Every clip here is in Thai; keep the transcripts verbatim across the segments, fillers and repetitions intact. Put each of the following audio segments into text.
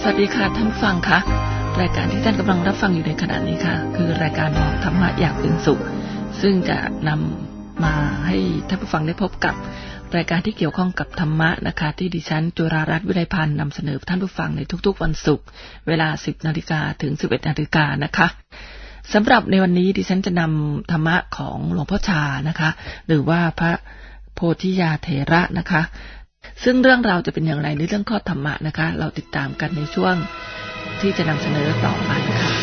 สวัสดีค่ะท่านผู้ฟังคะรายการที่ท่านกำลังรับฟังอยู่ในขณะนี้ค่ะคือรายการของธรรมะอยากเป็นสุขซึ่งจะนำมาให้ท่านผู้ฟังได้พบกับรายการที่เกี่ยวข้องกับธรรมะนะคะที่ดิฉันจุฬารัตน์วิไลพันธ์นำเสนอท่านผู้ฟังในทุกๆวันศุกร์เวลา สิบนาฬิกา ถึง สิบเอ็ดนาฬิกา นะคะสำหรับในวันนี้ดิฉันจะนำธรรมะของหลวงพ่อชานะคะหรือว่าพระโพธิยาเถระนะคะซึ่งเรื่องราวจะเป็นอย่างไรในเรื่องข้อธรรมะนะคะเราติดตามกันในช่วงที่จะนำเสนอต่อไปค่ะ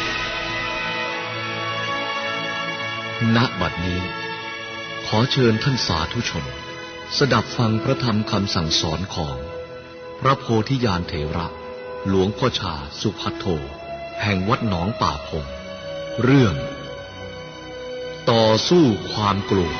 ณ บัดนี้ขอเชิญท่านสาธุชนสดับฟังพระธรรมคำสั่งสอนของพระโพธิญาณเถระหลวงพ่อชาสุภัทโทแห่งวัดหนองป่าพงเรื่องต่อสู้ความกลัว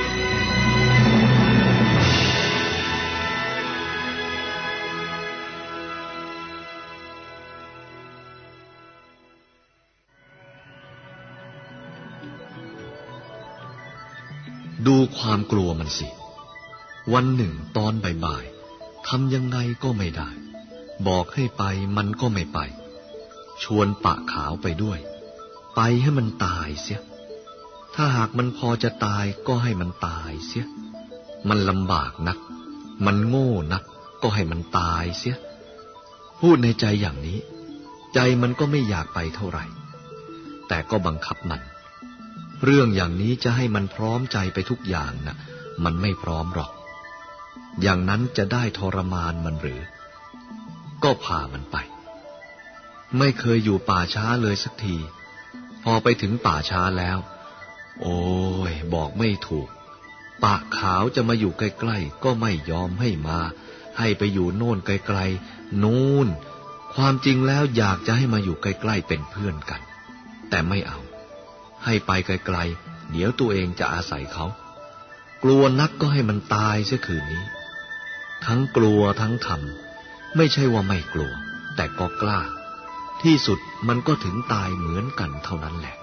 ดูความกลัวมันสิวันหนึ่งตอนบ่ายๆทำยังไงก็ไม่ได้บอกให้ไปมันก็ไม่ไปชวนปะขาวไปด้วยไปให้มันตายเสียถ้าหากมันพอจะตายก็ให้มันตายเสียมันลำบากนักมันโง่นักก็ให้มันตายเสียพูดในใจอย่างนี้ใจมันก็ไม่อยากไปเท่าไหร่แต่ก็บังคับมันเรื่องอย่างนี้จะให้มันพร้อมใจไปทุกอย่างนะมันไม่พร้อมหรอกอย่างนั้นจะได้ทรมานมันหรือก็พามันไปไม่เคยอยู่ป่าช้าเลยสักทีพอไปถึงป่าช้าแล้วโอ้ยบอกไม่ถูกปะขาวจะมาอยู่ใกล้ๆก็ไม่ยอมให้มาให้ไปอยู่โน่นไกลๆนู่นความจริงแล้วอยากจะให้มาอยู่ใกล้ๆเป็นเพื่อนกันแต่ไม่เอาให้ไปไกลๆเดี๋ยวตัวเองจะอาศัยเขากลัวนักก็ให้มันตายเสียคืนนี้ทั้งกลัวทั้งทำไม่ใช่ว่าไม่กลัวแต่ก็กล้าที่สุดมันก็ถึงตายเหมือนกันเท่านั้นแหละ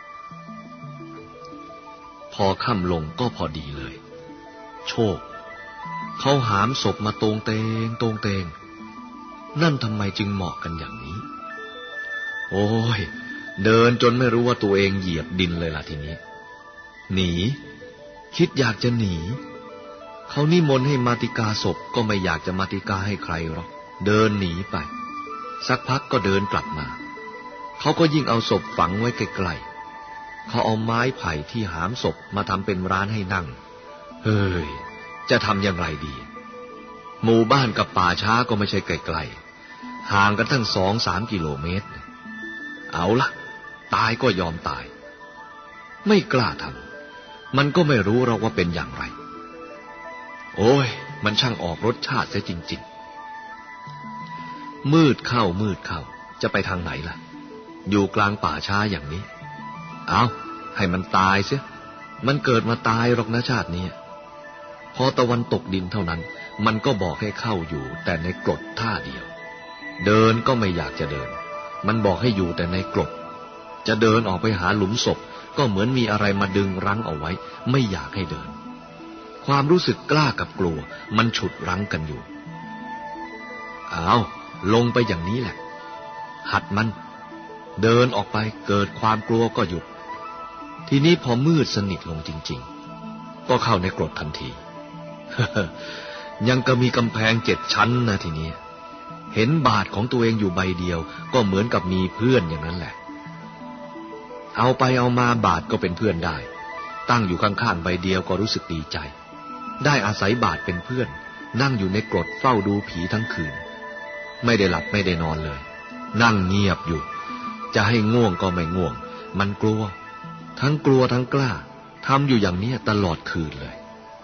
พอค่ำลงก็พอดีเลยโชคเขาหามศพมาตรงเตงตรงเตงนั่นทำไมจึงเหมาะกันอย่างนี้โอ้ยเดินจนไม่รู้ว่าตัวเองเหยียบดินเลยล่ะทีนี้หนีคิดอยากจะหนีเขานิมนต์ให้มาติกาศพก็ไม่อยากจะมาติกาให้ใครหรอกเดินหนีไปสักพักก็เดินกลับมาเขาก็ยิ่งเอาศพฝังไว้ใกล้ๆเขาเอาไม้ไผ่ที่หามศพมาทำเป็นร้านให้นั่งเฮ้ยจะทำอย่างไรดีหมู่บ้านกับป่าช้าก็ไม่ใช่ไกลๆห่างกันตั้งสองสามกิโลเมตรเอาล่ะตายก็ยอมตายไม่กล้าทำมันก็ไม่รู้หรอกว่าเป็นอย่างไรโอ้ยมันช่างออกรสชาติเสียจริงๆมืดเข้ามืดเข้าจะไปทางไหนล่ะอยู่กลางป่าช้าอย่างนี้เอาให้มันตายเสียมันเกิดมาตายหรอกนะชาตินี้พอตะวันตกดินเท่านั้นมันก็บอกให้เข้าอยู่แต่ในกรดท่าเดียวเดินก็ไม่อยากจะเดินมันบอกให้อยู่แต่ในกรดจะเดินออกไปหาหลุมศพก็เหมือนมีอะไรมาดึงรั้งเอาไว้ไม่อยากให้เดินความรู้สึกกล้ากับกลัวมันฉุดรั้งกันอยู่เอาลงไปอย่างนี้แหละหัดมันเดินออกไปเกิดความกลัวก็หยุดทีนี้พอมืดสนิทลงจริงๆก็เข้าในกรดทันที ยังก็มีกำแพงเจ็ดชั้นนะทีนี้เห็นบาทของตัวเองอยู่ใบเดียวก็เหมือนกับมีเพื่อนอย่างนั้นแหละเอาไปเอามาบาทก็เป็นเพื่อนได้ตั้งอยู่ข้างๆใบเดียวก็รู้สึกดีใจได้อาศัยบาทเป็นเพื่อนนั่งอยู่ในกรดเฝ้าดูผีทั้งคืนไม่ได้หลับไม่ได้นอนเลยนั่งเงียบอยู่จะให้ง่วงก็ไม่ง่วงมันกลัวทั้งกลัวทั้งกล้าทำอยู่อย่างนี้ตลอดคืนเลย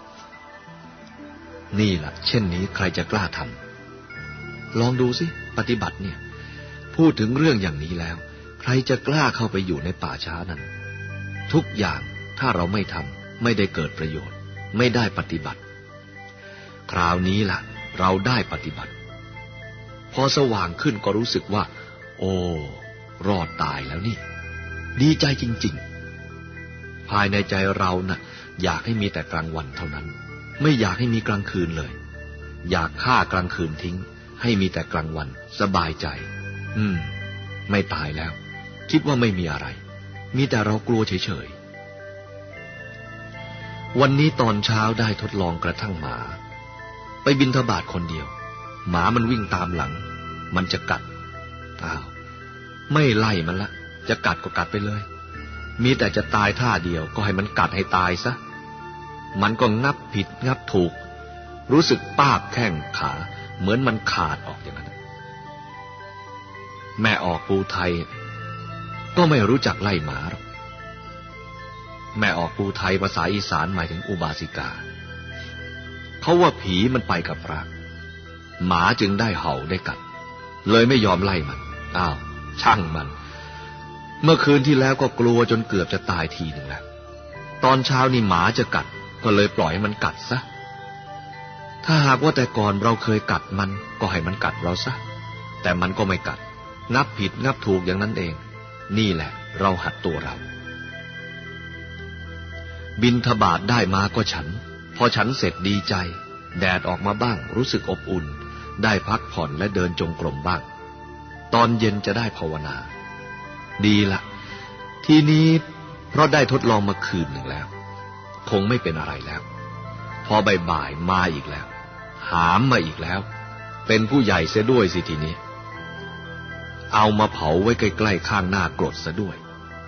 นี่แหละเช่นนี้ใครจะกล้าทำลองดูสิปฏิบัติเนี่ยพูดถึงเรื่องอย่างนี้แล้วใครจะกล้าเข้าไปอยู่ในป่าช้านั้นทุกอย่างถ้าเราไม่ทำไม่ได้เกิดประโยชน์ไม่ได้ปฏิบัติคราวนี้ล่ะเราได้ปฏิบัติพอสว่างขึ้นก็รู้สึกว่าโอ้รอดตายแล้วนี่ดีใจจริงๆภายในใจเราน่ะอยากให้มีแต่กลางวันเท่านั้นไม่อยากให้มีกลางคืนเลยอยากฆ่ากลางคืนทิ้งให้มีแต่กลางวันสบายใจอืมไม่ตายแล้วคิดว่าไม่มีอะไรมีแต่เรากลัวเฉยๆวันนี้ตอนเช้าได้ทดลองกระทั่งหมาไปบิณฑบาตคนเดียวหมามันวิ่งตามหลังมันจะกัดอ้าวไม่ไล่มันละจะกัดก็กัดไปเลยมีแต่จะตายท่าเดียวก็ให้มันกัดให้ตายซะมันก็งับผิดงับถูกรู้สึกป้าบแข้งขาเหมือนมันขาดออกอย่างนั้นแม่ออกปูไทยก็ไม่รู้จักไล่หมาหรอกแม่ออกปูไทยภาษาอีสานหมายถึงอุบาสิกาเขาว่าผีมันไปกับพระหมาจึงได้เห่าได้กัดเลยไม่ยอมไล่มันอ้าวช่างมันเมื่อคืนที่แล้วก็กลัวจนเกือบจะตายทีหนึ่งแล้วตอนเช้านี่หมาจะกัดก็เลยปล่อยให้มันกัดซะถ้าหากว่าแต่ก่อนเราเคยกัดมันก็ให้มันกัดเราซะแต่มันก็ไม่กัดงับผิดงับถูกอย่างนั้นเองนี่แหละเราหัดตัวเราบิณฑบาตได้มาก็ฉันพอฉันเสร็จดีใจแดดออกมาบ้างรู้สึกอบอุ่นได้พักผ่อนและเดินจงกรมบ้างตอนเย็นจะได้ภาวนาดีละทีนี้เพราะได้ทดลองมาคืนหนึ่งแล้วคงไม่เป็นอะไรแล้วพอบ่ายๆมาอีกแล้วหามมาอีกแล้วเป็นผู้ใหญ่เสียด้วยสิทีนี้เอามาเผาไว้ใกล้ๆข้างหน้ากรดซะด้วย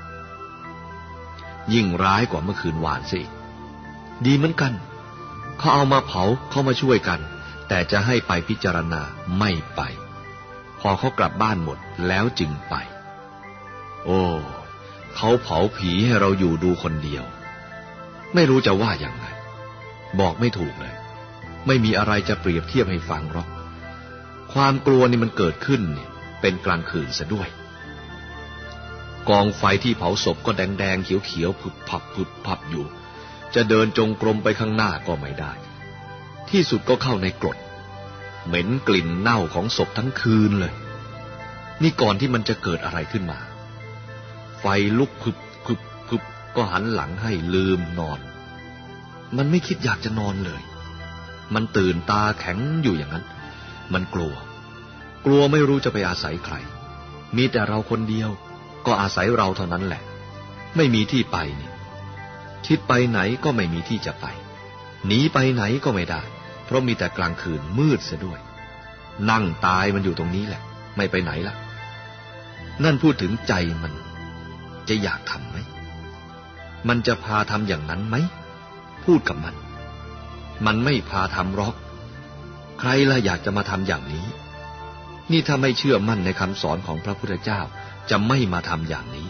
ยิ่งร้ายกว่าเมื่อคืนวานสิดีเหมือนกันเขาเอามาเผาเขามาช่วยกันแต่จะให้ไปพิจารณาไม่ไปพอเขากลับบ้านหมดแล้วจึงไปโอ้เขาเผาผีให้เราอยู่ดูคนเดียวไม่รู้จะว่าอย่างไรบอกไม่ถูกเลยไม่มีอะไรจะเปรียบเทียบให้ฟังหรอกความกลัวนี่มันเกิดขึ้นเนี่ยเป็นกลางคืนซะด้วยกองไฟที่เผาศพก็แดงๆเขียวๆผึบพับผึบพับอยู่จะเดินจงกรมไปข้างหน้าก็ไม่ได้ที่สุดก็เข้าในกรดเหม็นกลิ่นเน่าของศพทั้งคืนเลยนี่ก่อนที่มันจะเกิดอะไรขึ้นมาไฟลุกผึบผึบผึบก็หันหลังให้ลืมนอนมันไม่คิดอยากจะนอนเลยมันตื่นตาแข็งอยู่อย่างนั้นมันกลัวกลัวไม่รู้จะไปอาศัยใครมีแต่เราคนเดียวก็อาศัยเราเท่านั้นแหละไม่มีที่ไปนี่คิดไปไหนก็ไม่มีที่จะไปหนีไปไหนก็ไม่ได้เพราะมีแต่กลางคืนมืดเสียด้วยนั่งตายมันอยู่ตรงนี้แหละไม่ไปไหนละนั่นพูดถึงใจมันจะอยากทำไหมมันจะพาทำอย่างนั้นไหมพูดกับมันมันไม่พาทำหรอกใครล่ะอยากจะมาทำอย่างนี้นี่ถ้าไม่เชื่อมั่นในคำสอนของพระพุทธเจ้าจะไม่มาทำอย่างนี้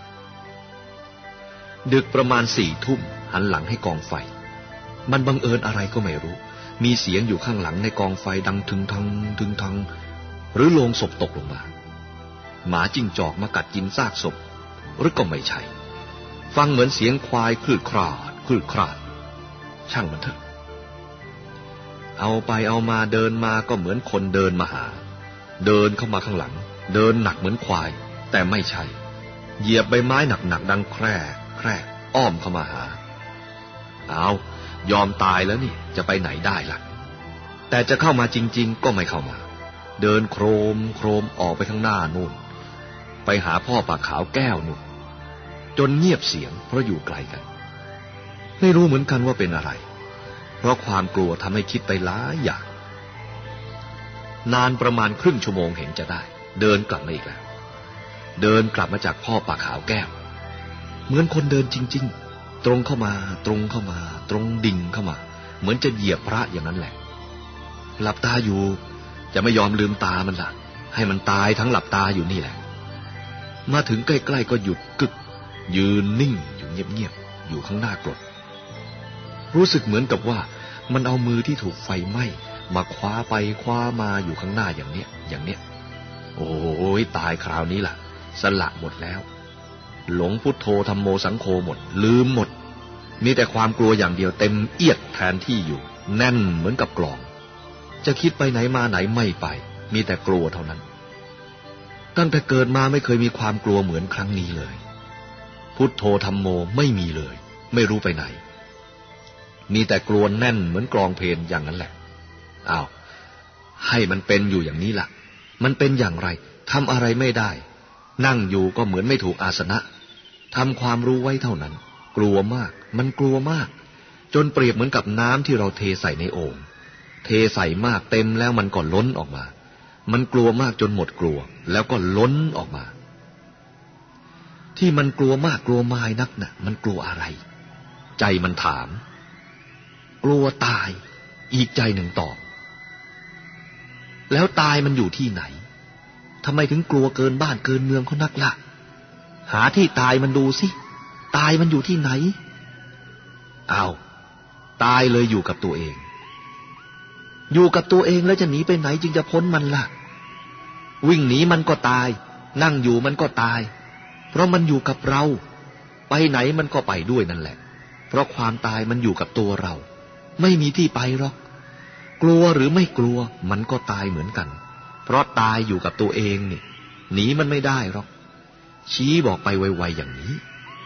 ดึกประมาณสี่ทุ่มหันหลังให้กองไฟมันบังเอิญอะไรก็ไม่รู้มีเสียงอยู่ข้างหลังในกองไฟดังทึงทังทึงทังหรือโลงศพตกลงมาหมาจิ้งจอกมากัดกินซากศพหรือก็ไม่ใช่ฟังเหมือนเสียงควายคลืดคลาดคลืดคลาดช่างมันเถอะเอาไปเอามาเดินมาก็เหมือนคนเดินมาหาเดินเข้ามาข้างหลังเดินหนักเหมือนควายแต่ไม่ใช่เหยียบใบไม้หนักๆดังแคร่แคร่อ้อมเข้ามาหาเอายอมตายแล้วนี่จะไปไหนได้ล่ะแต่จะเข้ามาจริงๆก็ไม่เข้ามาเดินโครมโครมออกไปข้างหน้านู่นไปหาพ่อปากขาวแก้วนู่นจนเงียบเสียงเพราะอยู่ไกลกันไม่รู้เหมือนกันว่าเป็นอะไรเพราะความกลัวทำให้คิดไปหลายอย่างนานประมาณครึ่งชั่วโมงเห็นจะได้เดินกลับมาอีกแล้วเดินกลับมาจากพ่อปากขาวแก้วเหมือนคนเดินจริงๆตรงเข้ามาตรงเข้ามาตรงดิ่งเข้ามาเหมือนจะเหยียบพระอย่างนั้นแหละหลับตาอยู่จะไม่ยอมลืมตามันล่ะให้มันตายทั้งหลับตาอยู่นี่แหละมาถึงใกล้ๆก็หยุดกึกยืนนิ่งอยู่เงียบๆอยู่ข้างหน้ากรดรู้สึกเหมือนกับว่ามันเอามือที่ถูกไฟไหม้มาคว้าไปคว้ามาอยู่ข้างหน้าอย่างเนี้ยอย่างเนี้ยโอ้ยตายคราวนี้ล่ะสละหมดแล้วหลงพุทโธธัมโมสังโฆหมดลืมหมดมีแต่ความกลัวอย่างเดียวเต็มเอียดแทนที่อยู่แน่นเหมือนกับกลองจะคิดไปไหนมาไหนไม่ไปมีแต่กลัวเท่านั้นตั้งแต่เกิดมาไม่เคยมีความกลัวเหมือนครั้งนี้เลยพุทโธธัมโมไม่มีเลยไม่รู้ไปไหนมีแต่กลัวแน่นเหมือนกลองเพลงอย่างนั้นแหละอ้าวให้มันเป็นอยู่อย่างนี้ล่ะมันเป็นอย่างไรทำอะไรไม่ได้นั่งอยู่ก็เหมือนไม่ถูกอาสนะทำความรู้ไว้เท่านั้นกลัวมากมันกลัวมากจนเปรียบเหมือนกับน้ำที่เราเทใส่ในโอ่งเทใส่มากเต็มแล้วมันก็ล้นออกมามันกลัวมากจนหมดกลัวแล้วก็ล้นออกมาที่มันกลัวมากกลัวมายนักน่ะมันกลัวอะไรใจมันถามกลัวตายอีกใจหนึ่งตอบแล้วตายมันอยู่ที่ไหนทำไมถึงกลัวเกินบ้านเกินเมืองเขานักล่ะหาที่ตายมันดูสิตายมันอยู่ที่ไหนอ้าวตายเลยอยู่กับตัวเองอยู่กับตัวเองแล้วจะหนีไปไหนจึงจะพ้นมันล่ะวิ่งหนีมันก็ตายนั่งอยู่มันก็ตายเพราะมันอยู่กับเราไปไหนมันก็ไปด้วยนั่นแหละเพราะความตายมันอยู่กับตัวเราไม่มีที่ไปหรอกกลัวหรือไม่กลัวมันก็ตายเหมือนกันเพราะตายอยู่กับตัวเองนี่หนีมันไม่ได้หรอกชี้บอกไปไวๆอย่างนี้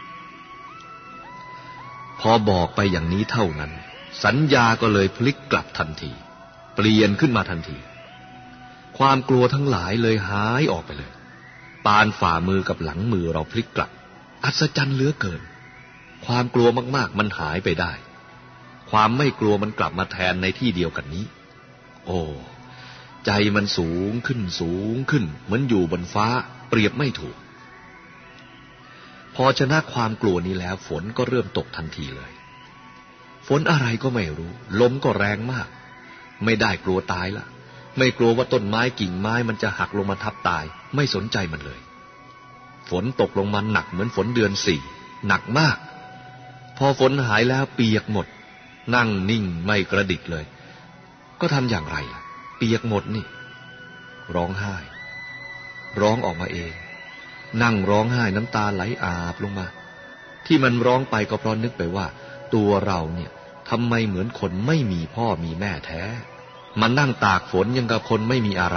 พอบอกไปอย่างนี้เท่านั้นสัญญาก็เลยพลิกกลับทันทีเปลี่ยนขึ้นมาทันทีความกลัวทั้งหลายเลยหายออกไปเลยปานฝ่ามือกับหลังมือเราพลิกกลับอัศจรรย์เหลือเกินความกลัวมากๆมันหายไปได้ความไม่กลัวมันกลับมาแทนในที่เดียวกันนี้โอ้ใจมันสูงขึ้นสูงขึ้นเหมือนอยู่บนฟ้าเปรียบไม่ถูกพอชนะความกลัวนี้แล้วฝนก็เริ่มตกทันทีเลยฝนอะไรก็ไม่รู้ลมก็แรงมากไม่ได้กลัวตายละไม่กลัวว่าต้นไม้กิ่งไม้มันจะหักลงมาทับตายไม่สนใจมันเลยฝนตกลงมาหนักเหมือนฝนเดือนสี่หนักมากพอฝนหายแล้วเปียกหมดนั่งนิ่งไม่กระดิกเลยก็ทำอย่างไรล่ะเปียกหมดนี่ร้องไห้ร้องออกมาเองนั่งร้องไห้น้ำตาไหลอาบลงมาที่มันร้องไปก็เพราะนึกไปว่าตัวเราเนี่ยทำไมเหมือนคนไม่มีพ่อมีแม่แท้มันนั่งตากฝนยังกับคนไม่มีอะไร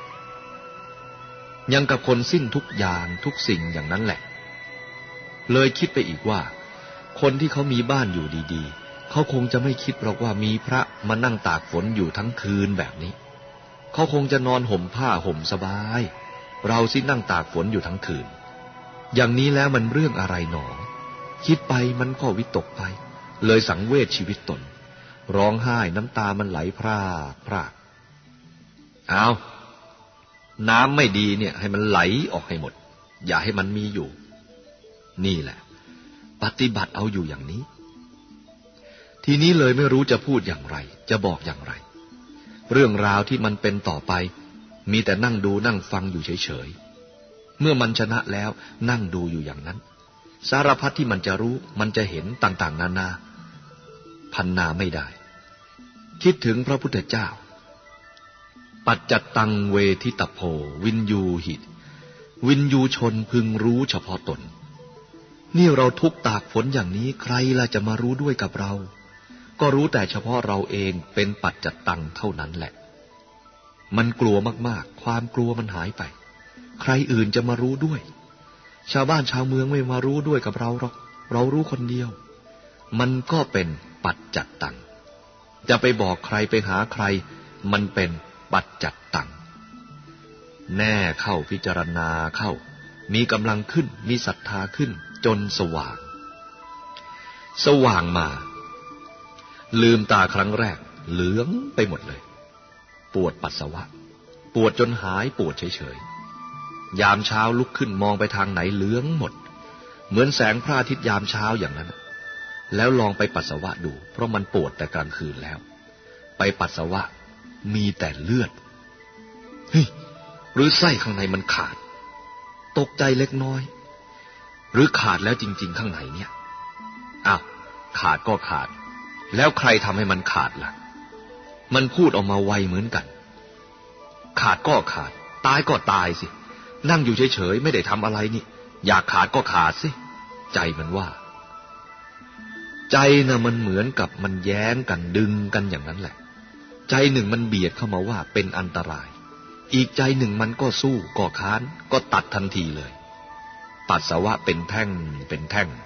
ยังกับคนสิ้นทุกอย่างทุกสิ่งอย่างนั้นแหละเลยคิดไปอีกว่าคนที่เขามีบ้านอยู่ดีๆเขาคงจะไม่คิดหรอกว่ามีพระมานั่งตากฝนอยู่ทั้งคืนแบบนี้เขาคงจะนอนห่มผ้าห่มสบายเราสินั่งตากฝนอยู่ทั้งคืนอย่างนี้แล้วมันเรื่องอะไรหนอคิดไปมันก็วิตกไปเลยสังเวชชีวิตตนร้องไห้น้ำตามันไหลพรากพรากเอาน้ำไม่ดีเนี่ยให้มันไหลออกให้หมดอย่าให้มันมีอยู่นี่แหละปฏิบัติเอาอยู่อย่างนี้ทีนี้เลยไม่รู้จะพูดอย่างไรจะบอกอย่างไรเรื่องราวที่มันเป็นต่อไปมีแต่นั่งดูนั่งฟังอยู่เฉยๆเมื่อมันชนะแล้วนั่งดูอยู่อย่างนั้นสารพัดที่มันจะรู้มันจะเห็นต่างๆนานาพันนาไม่ได้คิดถึงพระพุทธเจ้าปัจจัตตังเวทิตโพวินยูหิตวินยูชนพึงรู้เฉพาะตนนี่เราทุกข์ตากฝนอย่างนี้ใครล่ะจะมารู้ด้วยกับเราก็รู้แต่เฉพาะเราเองเป็นปัจจัตตังเท่านั้นแหละมันกลัวมากๆความกลัวมันหายไปใครอื่นจะมารู้ด้วยชาวบ้านชาวเมืองไม่มารู้ด้วยกับเราหรอกเรารู้คนเดียวมันก็เป็นปัจจัตตังจะไปบอกใครไปหาใครมันเป็นปัจจัตตังแน่เข้าพิจารณาเข้ามีกำลังขึ้นมีศรัทธาขึ้นจนสว่างสว่างมาลืมตาครั้งแรกเหลืองไปหมดเลยปวดปัสสาวะปวดจนหายปวดเฉยๆยามเช้าลุกขึ้นมองไปทางไหนเหลืองหมดเหมือนแสงพระอาทิตย์ยามเช้าอย่างนั้นแล้วลองไปปัสสาวะดูเพราะมันปวดแต่กลางคืนแล้วไปปัสสาวะมีแต่เลือดเฮ้ยหรือไส้ข้างในมันขาดตกใจเล็กน้อยหรือขาดแล้วจริงๆข้างในเนี่ยอ้าวขาดก็ขาดแล้วใครทำให้มันขาดล่ะมันพูดออกมาไวเหมือนกันขาดก็ขาดตายก็ตายสินั่งอยู่เฉยๆไม่ได้ทำอะไรนี่อยากขาดก็ขาดสิใจมันว่าใจน่ะมันเหมือนกับมันแย้งกันดึงกันอย่างนั้นแหละใจหนึ่งมันเบียดเข้ามาว่าเป็นอันตรายอีกใจหนึ่งมันก็สู้ก็ค้านก็ตัดทันทีเลยปัสสาวะเป็นแท่งเป็นแท่ง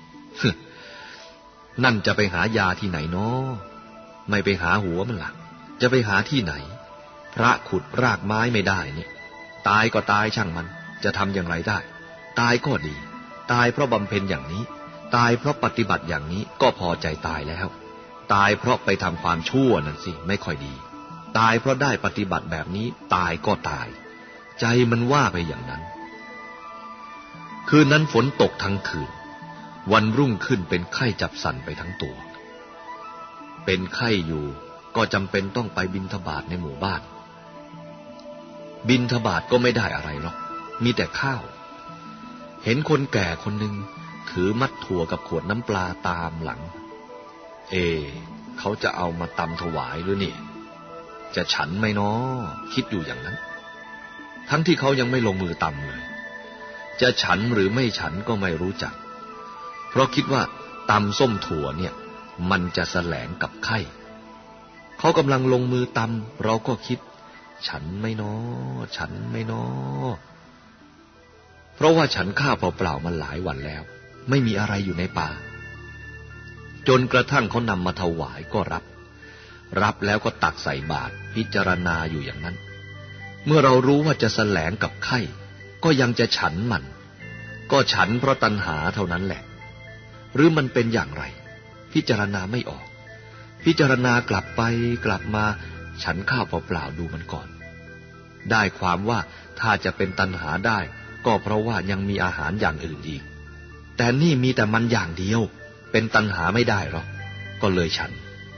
นั่นจะไปหายาที่ไหนเนาะไม่ไปหาหัวมันล่ะจะไปหาที่ไหนพระขุดรากไม้ไม่ได้นี่ตายก็ตายช่างมันจะทำอย่างไรได้ตายก็ดีตายเพราะบำเพ็ญอย่างนี้ตายเพราะปฏิบัติอย่างนี้ก็พอใจตายแล้วตายเพราะไปทำความชั่วนั่นสิไม่ค่อยดีตายเพราะได้ปฏิบัติแบบนี้ตายก็ตายใจมันว่าไปอย่างนั้นคืนนั้นฝนตกทั้งคืนวันรุ่งขึ้นเป็นไข้จับสั่นไปทั้งตัวเป็นไข้อยู่ก็จำเป็นต้องไปบิณฑบาตในหมู่บ้านบิณฑบาตก็ไม่ได้อะไรหรอกมีแต่ข้าวเห็นคนแก่คนหนึ่งถือมัดถั่วกับขวดน้ำปลาตามหลังเอเขาจะเอามาตำถวายหรือนี่จะฉันไหมน้อคิดอยู่อย่างนั้นทั้งที่เขายังไม่ลงมือตำเลยจะฉันหรือไม่ฉันก็ไม่รู้จักเพราะคิดว่าตำส้มถั่วเนี่ยมันจะแสลงกับไข้เขากำลังลงมือตำเราก็คิดฉันไม่น้อฉันไม่น้อเพราะว่าฉันข้าวเปล่าๆมาหลายวันแล้วไม่มีอะไรอยู่ในป่าจนกระทั่งเขานำมาถวายก็รับรับแล้วก็ตักใส่บาตรพิจารณาอยู่อย่างนั้นเมื่อเรารู้ว่าจะแสลงกับไข้ก็ยังจะฉันมันก็ฉันเพราะตัณหาเท่านั้นแหละหรือมันเป็นอย่างไรพิจารณาไม่ออกพิจารณากลับไปกลับมาฉันข้าวเปล่าๆดูมันก่อนได้ความว่าถ้าจะเป็นตัณหาได้ก็เพราะว่ายังมีอาหารอย่างอื่นอีกแต่นี่มีแต่มันอย่างเดียวเป็นตัณหาไม่ได้หรอกก็เลยฉัน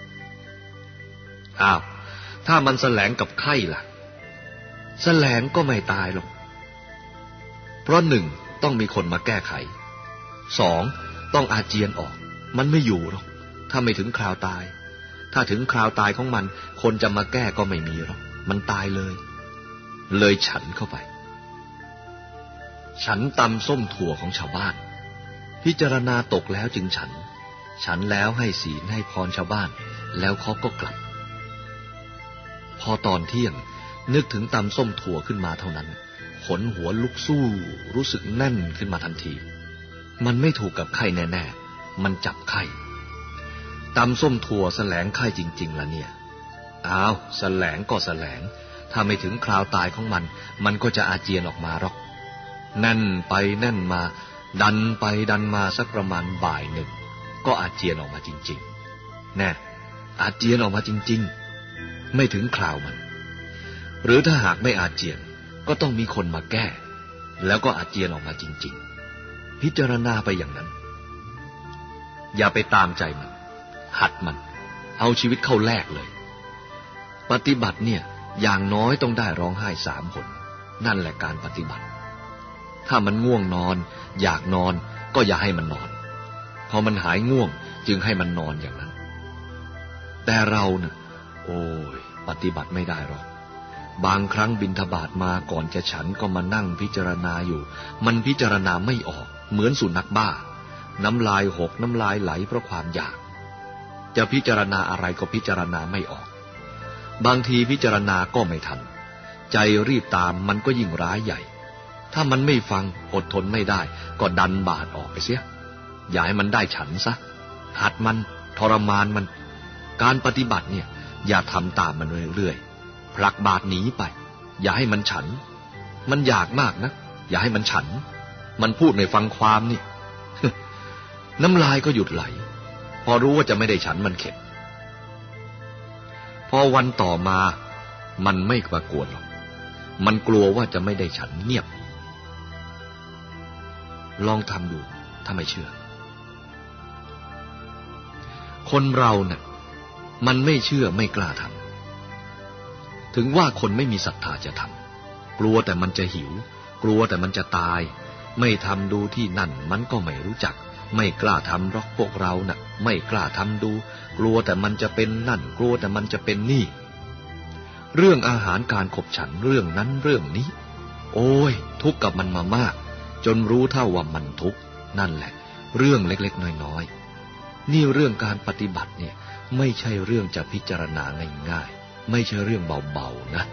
อ้าวถ้ามันแสลงกับไข้ล่ะแสลงก็ไม่ตายหรอกเพราะหนึ่งต้องมีคนมาแก้ไขสองต้องอาเจียนออกมันไม่อยู่หรอกถ้าไม่ถึงคราวตายถ้าถึงคราวตายของมันคนจะมาแก้ก็ไม่มีหรอกมันตายเลยเลยฉันเข้าไปฉันตำส้มถั่วของชาวบ้านพิจารณาตกแล้วจึงฉันฉันแล้วให้ศีลให้พรชาวบ้านแล้วเขาก็กลับพอตอนเที่ยงนึกถึงตำส้มถั่วขึ้นมาเท่านั้นขนหัวลุกสู้รู้สึกแน่นขึ้นมาทันทีมันไม่ถูกกับไข้แน่ๆมันจับไข้ตำส้มถั่วแสลงไข้จริงๆล่ะเนี่ยอ้าวแสลงก็แสลงถ้าไม่ถึงคราวตายของมันมันก็จะอาเจียนออกมาหรอกแน่นไปแน่นมาดันไปดันมาสักประมาณบ่ายหนึ่งก็อาเจียนออกมาจริงๆแน่อาเจียนออกมาจริงๆไม่ถึงคราวมันหรือถ้าหากไม่อาเจียนก็ต้องมีคนมาแก้แล้วก็อาเจียนออกมาจริงๆพิจารณาไปอย่างนั้นอย่าไปตามใจมันหัดมันเอาชีวิตเข้าแลกเลยปฏิบัติเนี่ยอย่างน้อยต้องได้ร้องไห้สามหนนั่นแหละการปฏิบัติถ้ามันง่วงนอนอยากนอนก็อย่าให้มันนอนพอมันหายง่วงจึงให้มันนอนอย่างนั้นแต่เราเนี่ยโอ้ยปฏิบัติไม่ได้หรอกบางครั้งบิณฑบาตมาก่อนจะฉันก็มานั่งพิจารณาอยู่มันพิจารณาไม่ออกเหมือนสุนัขบ้าน้ำลายหกน้ำลายไหลเพราะความอยากจะพิจารณาอะไรก็พิจารณาไม่ออกบางทีพิจารณาก็ไม่ทันใจรีบตามมันก็ยิ่งร้ายใหญ่ถ้ามันไม่ฟังอดทนไม่ได้ก็ดันบาตรออกไปเสียอย่าให้มันได้ฉันซะหัดมันทรมานมันการปฏิบัติเนี่ยอย่าทำตามมันเรื่อยๆผลักบาตรหนีไปอย่าให้มันฉันมันอยากมากนะอย่าให้มันฉันมันพูดในฟังความนี่ น้ำลายก็หยุดไหลพอรู้ว่าจะไม่ได้ฉันมันเข็ดพอวันต่อมามันไม่มากวนหรอกมันกลัวว่าจะไม่ได้ฉันเงียบลองทำดูถ้าไม่เชื่อคนเราเนี่ยมันไม่เชื่อไม่กล้าทำถึงว่าคนไม่มีศรัทธาจะทำกลัวแต่มันจะหิวกลัวแต่มันจะตายไม่ทำดูที่นั่นมันก็ไม่รู้จักไม่กล้าทำหรอกพวกเราน่ะไม่กล้าทำดูกลัวแต่มันจะเป็นนั่นกลัวแต่มันจะเป็นนี่เรื่องอาหารการขบฉันเรื่องนั้นเรื่องนี้โอ้ยทุกข์กับมันมามากจนรู้เท่าว่ามันทุกข์นั่นแหละเรื่องเล็กๆน้อยๆนี่เรื่องการปฏิบัติเนี่ยไม่ใช่เรื่องจะพิจารณาง่ายๆไม่ใช่เรื่องเบาๆนะ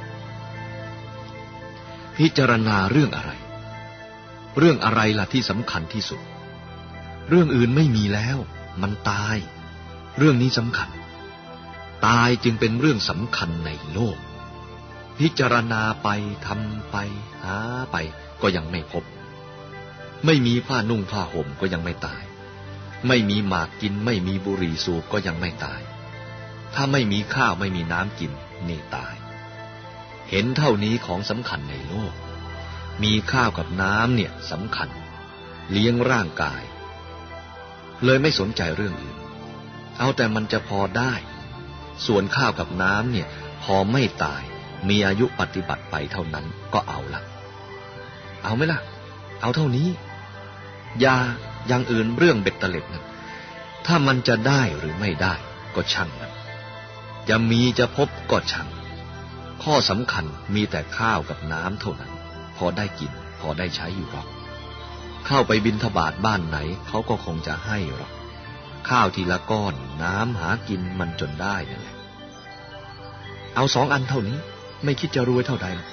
พิจารณาเรื่องอะไรเรื่องอะไรล่ะที่สำคัญที่สุดเรื่องอื่นไม่มีแล้วมันตายเรื่องนี้สำคัญตายจึงเป็นเรื่องสำคัญในโลกพิจารณาไปทำไปหาไปก็ยังไม่พบไม่มีผ้านุ่งผ้าห่มก็ยังไม่ตายไม่มีหมากกินไม่มีบุหรี่สูบก็ยังไม่ตายถ้าไม่มีข้าวไม่มีน้ำกินนี่ตายเห็นเท่านี้ของสำคัญในโลกมีข้าวกับน้ำเนี่ยสำคัญเลี้ยงร่างกายเลยไม่สนใจเรื่องอื่นเอาแต่มันจะพอได้ส่วนข้าวกับน้ำเนี่ยพอไม่ตายมีอายุปฏิบัติไปเท่านั้นก็เอาละเอาไหมล่ะเอาเท่านี้ยาอย่างอื่นเรื่องเบ็ดเตล็ดนะถ้ามันจะได้หรือไม่ได้ก็ช่างมันจะมีจะพบก็ช่างข้อสำคัญมีแต่ข้าวกับน้ำเท่านั้นพอได้กินพอได้ใช้อยู่หรอกเข้าไปบิณฑบาตบ้านไหนเขาก็คงจะให้หรอกข้าวทีละก้อนน้ำหากินมันจนได้นั่นแหละเอาสองอันเท่านี้ไม่คิดจะรวยเท่าใดหรอก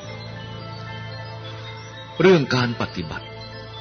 เรื่องการปฏิบัติ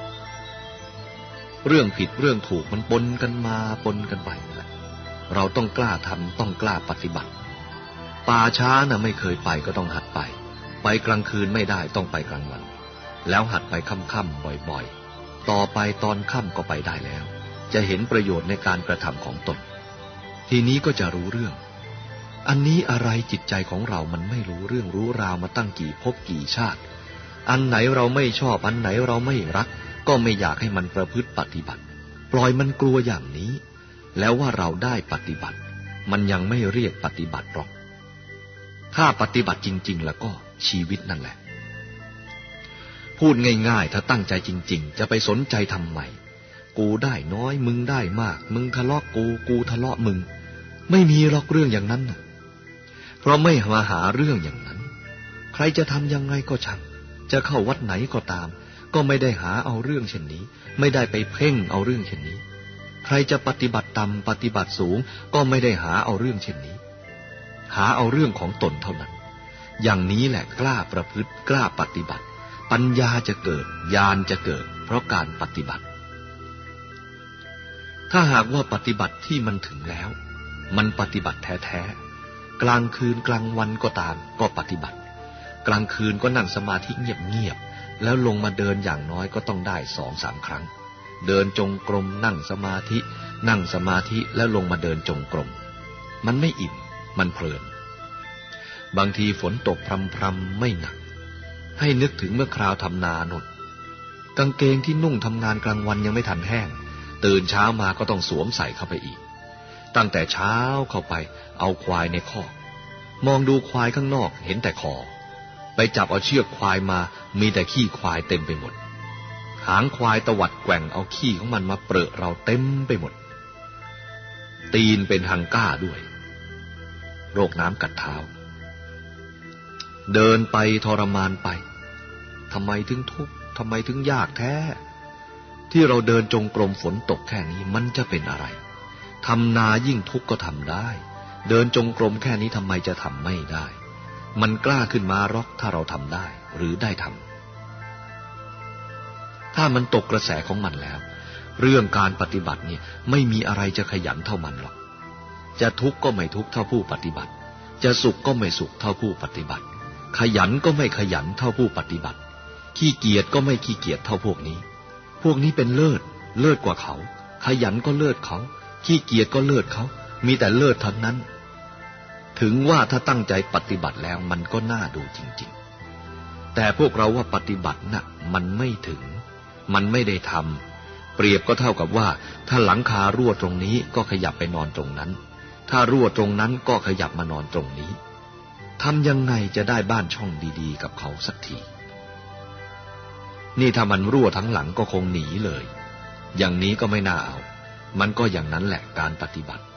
เรื่องผิดเรื่องถูกมันปนกันมาปนกันไปแหละเราต้องกล้าทำต้องกล้าปฏิบัติป่าช้าน่ะไม่เคยไปก็ต้องหัดไปไปกลางคืนไม่ได้ต้องไปกลางวันแล้วหัดไปค่ำๆบ่อยๆต่อไปตอนค่ำก็ไปได้แล้วจะเห็นประโยชน์ในการกระทำของตนทีนี้ก็จะรู้เรื่องอันนี้อะไรจิตใจของเรามันไม่รู้เรื่องรู้ราวมาตั้งกี่ภพกี่ชาติอันไหนเราไม่ชอบอันไหนเราไม่รักก็ไม่อยากให้มันประพฤติปฏิบัติปล่อยมันกลัวอย่างนี้แล้วว่าเราได้ปฏิบัติมันยังไม่เรียกปฏิบัติหรอกถ้าปฏิบัติจริงๆแล้วก็ชีวิตนั่นแหละพูดง่ายๆถ้าตั้งใจจริงๆจะไปสนใจทำไมกูได้น้อยมึงได้มากมึงทะเลาะกูกูทะเลาะมึงไม่มีหรอกเรื่องอย่างนั้นนะเพราะไม่มาหาเรื่องอย่างนั้นใครจะทำยังไงก็ช่างจะเข้าวัดไหนก็ตามก็ไม่ได้หาเอาเรื่องเช่นนี้ไม่ได้ไปเพ่งเอาเรื่องเช่นนี้ใครจะปฏิบัติต่ำปฏิบัติสูงก็ไม่ได้หาเอาเรื่องเช่นนี้หาเอาเรื่องของตนเท่านั้นอย่างนี้แหละกล้าประพฤติกล้าปฏิบัติปัญญาจะเกิดญาณจะเกิดเพราะการปฏิบัติถ้าหากว่าปฏิบัติที่มันถึงแล้วมันปฏิบัติแท้ๆกลางคืนกลางวันก็ตามก็ปฏิบัติกลางคืนก็นั่งสมาธิเงียบๆแล้วลงมาเดินอย่างน้อยก็ต้องได้สองสามครั้งเดินจงกรมนั่งสมาธินั่งสมาธิแล้วลงมาเดินจงกรมมันไม่อิ่มมันเพลินบางทีฝนตกพรำๆไม่หนักให้นึกถึงเมื่อคราวทำนาหนดกางเกงที่นุ่งทำงานกลางวันยังไม่ทันแห้งตื่นเช้ามาก็ต้องสวมใส่เข้าไปอีกตั้งแต่เช้าเข้าไปเอาควายในคอกมองดูควายข้างนอกเห็นแต่คอไปจับเอาเชือกควายมามีแต่ขี้ควายเต็มไปหมดหางควายตวัดแกว่งเอาขี้ของมันมาเปรอะเราเต็มไปหมดตีนเป็นฮังก้าด้วยโรคน้ำกัดเท้าเดินไปทรมานไปทำไมถึงทุกข์ทำไมถึงยากแท้ที่เราเดินจงกรมฝนตกแค่นี้มันจะเป็นอะไรทำนายิ่งทุกข์ก็ทำได้เดินจงกรมแค่นี้ทำไมจะทำไม่ได้มันกล้าขึ้นมาหรอกถ้าเราทำได้หรือได้ทำถ้ามันตกกระแสของมันแล้วเรื่องการปฏิบัติเนี่ยไม่มีอะไรจะขยันเท่ามันหรอกจะทุกข์ก็ไม่ทุกข์เท่าผู้ปฏิบัติจะสุขก็ไม่สุขเท่าผู้ปฏิบัติขยันก็ไม่ขยันเท่าผู้ปฏิบัติขี้เกียจก็ไม่ขี้เกียจเท่าพวกนี้พวกนี้เป็นเลิศเลิศกว่าเขาขยันก็เลิศเขาขี้เกียจก็เลิศเขามีแต่เลิศทั้งนั้นถึงว่าถ้าตั้งใจปฏิบัติแล้วมันก็น่าดูจริงๆแต่พวกเราว่าปฏิบัติน่ะมันไม่ถึงมันไม่ได้ทำเปรียบก็เท่ากับว่าถ้าหลังคารั่วตรงนี้ก็ขยับไปนอนตรงนั้นถ้ารั่วตรงนั้นก็ขยับมานอนตรงนี้ทำยังไงจะได้บ้านช่องดีๆกับเขาสักทีนี่ถ้ามันรั่วทั้งหลังก็คงหนีเลยอย่างนี้ก็ไม่น่าเอามันก็อย่างนั้นแหละการปฏิบัติ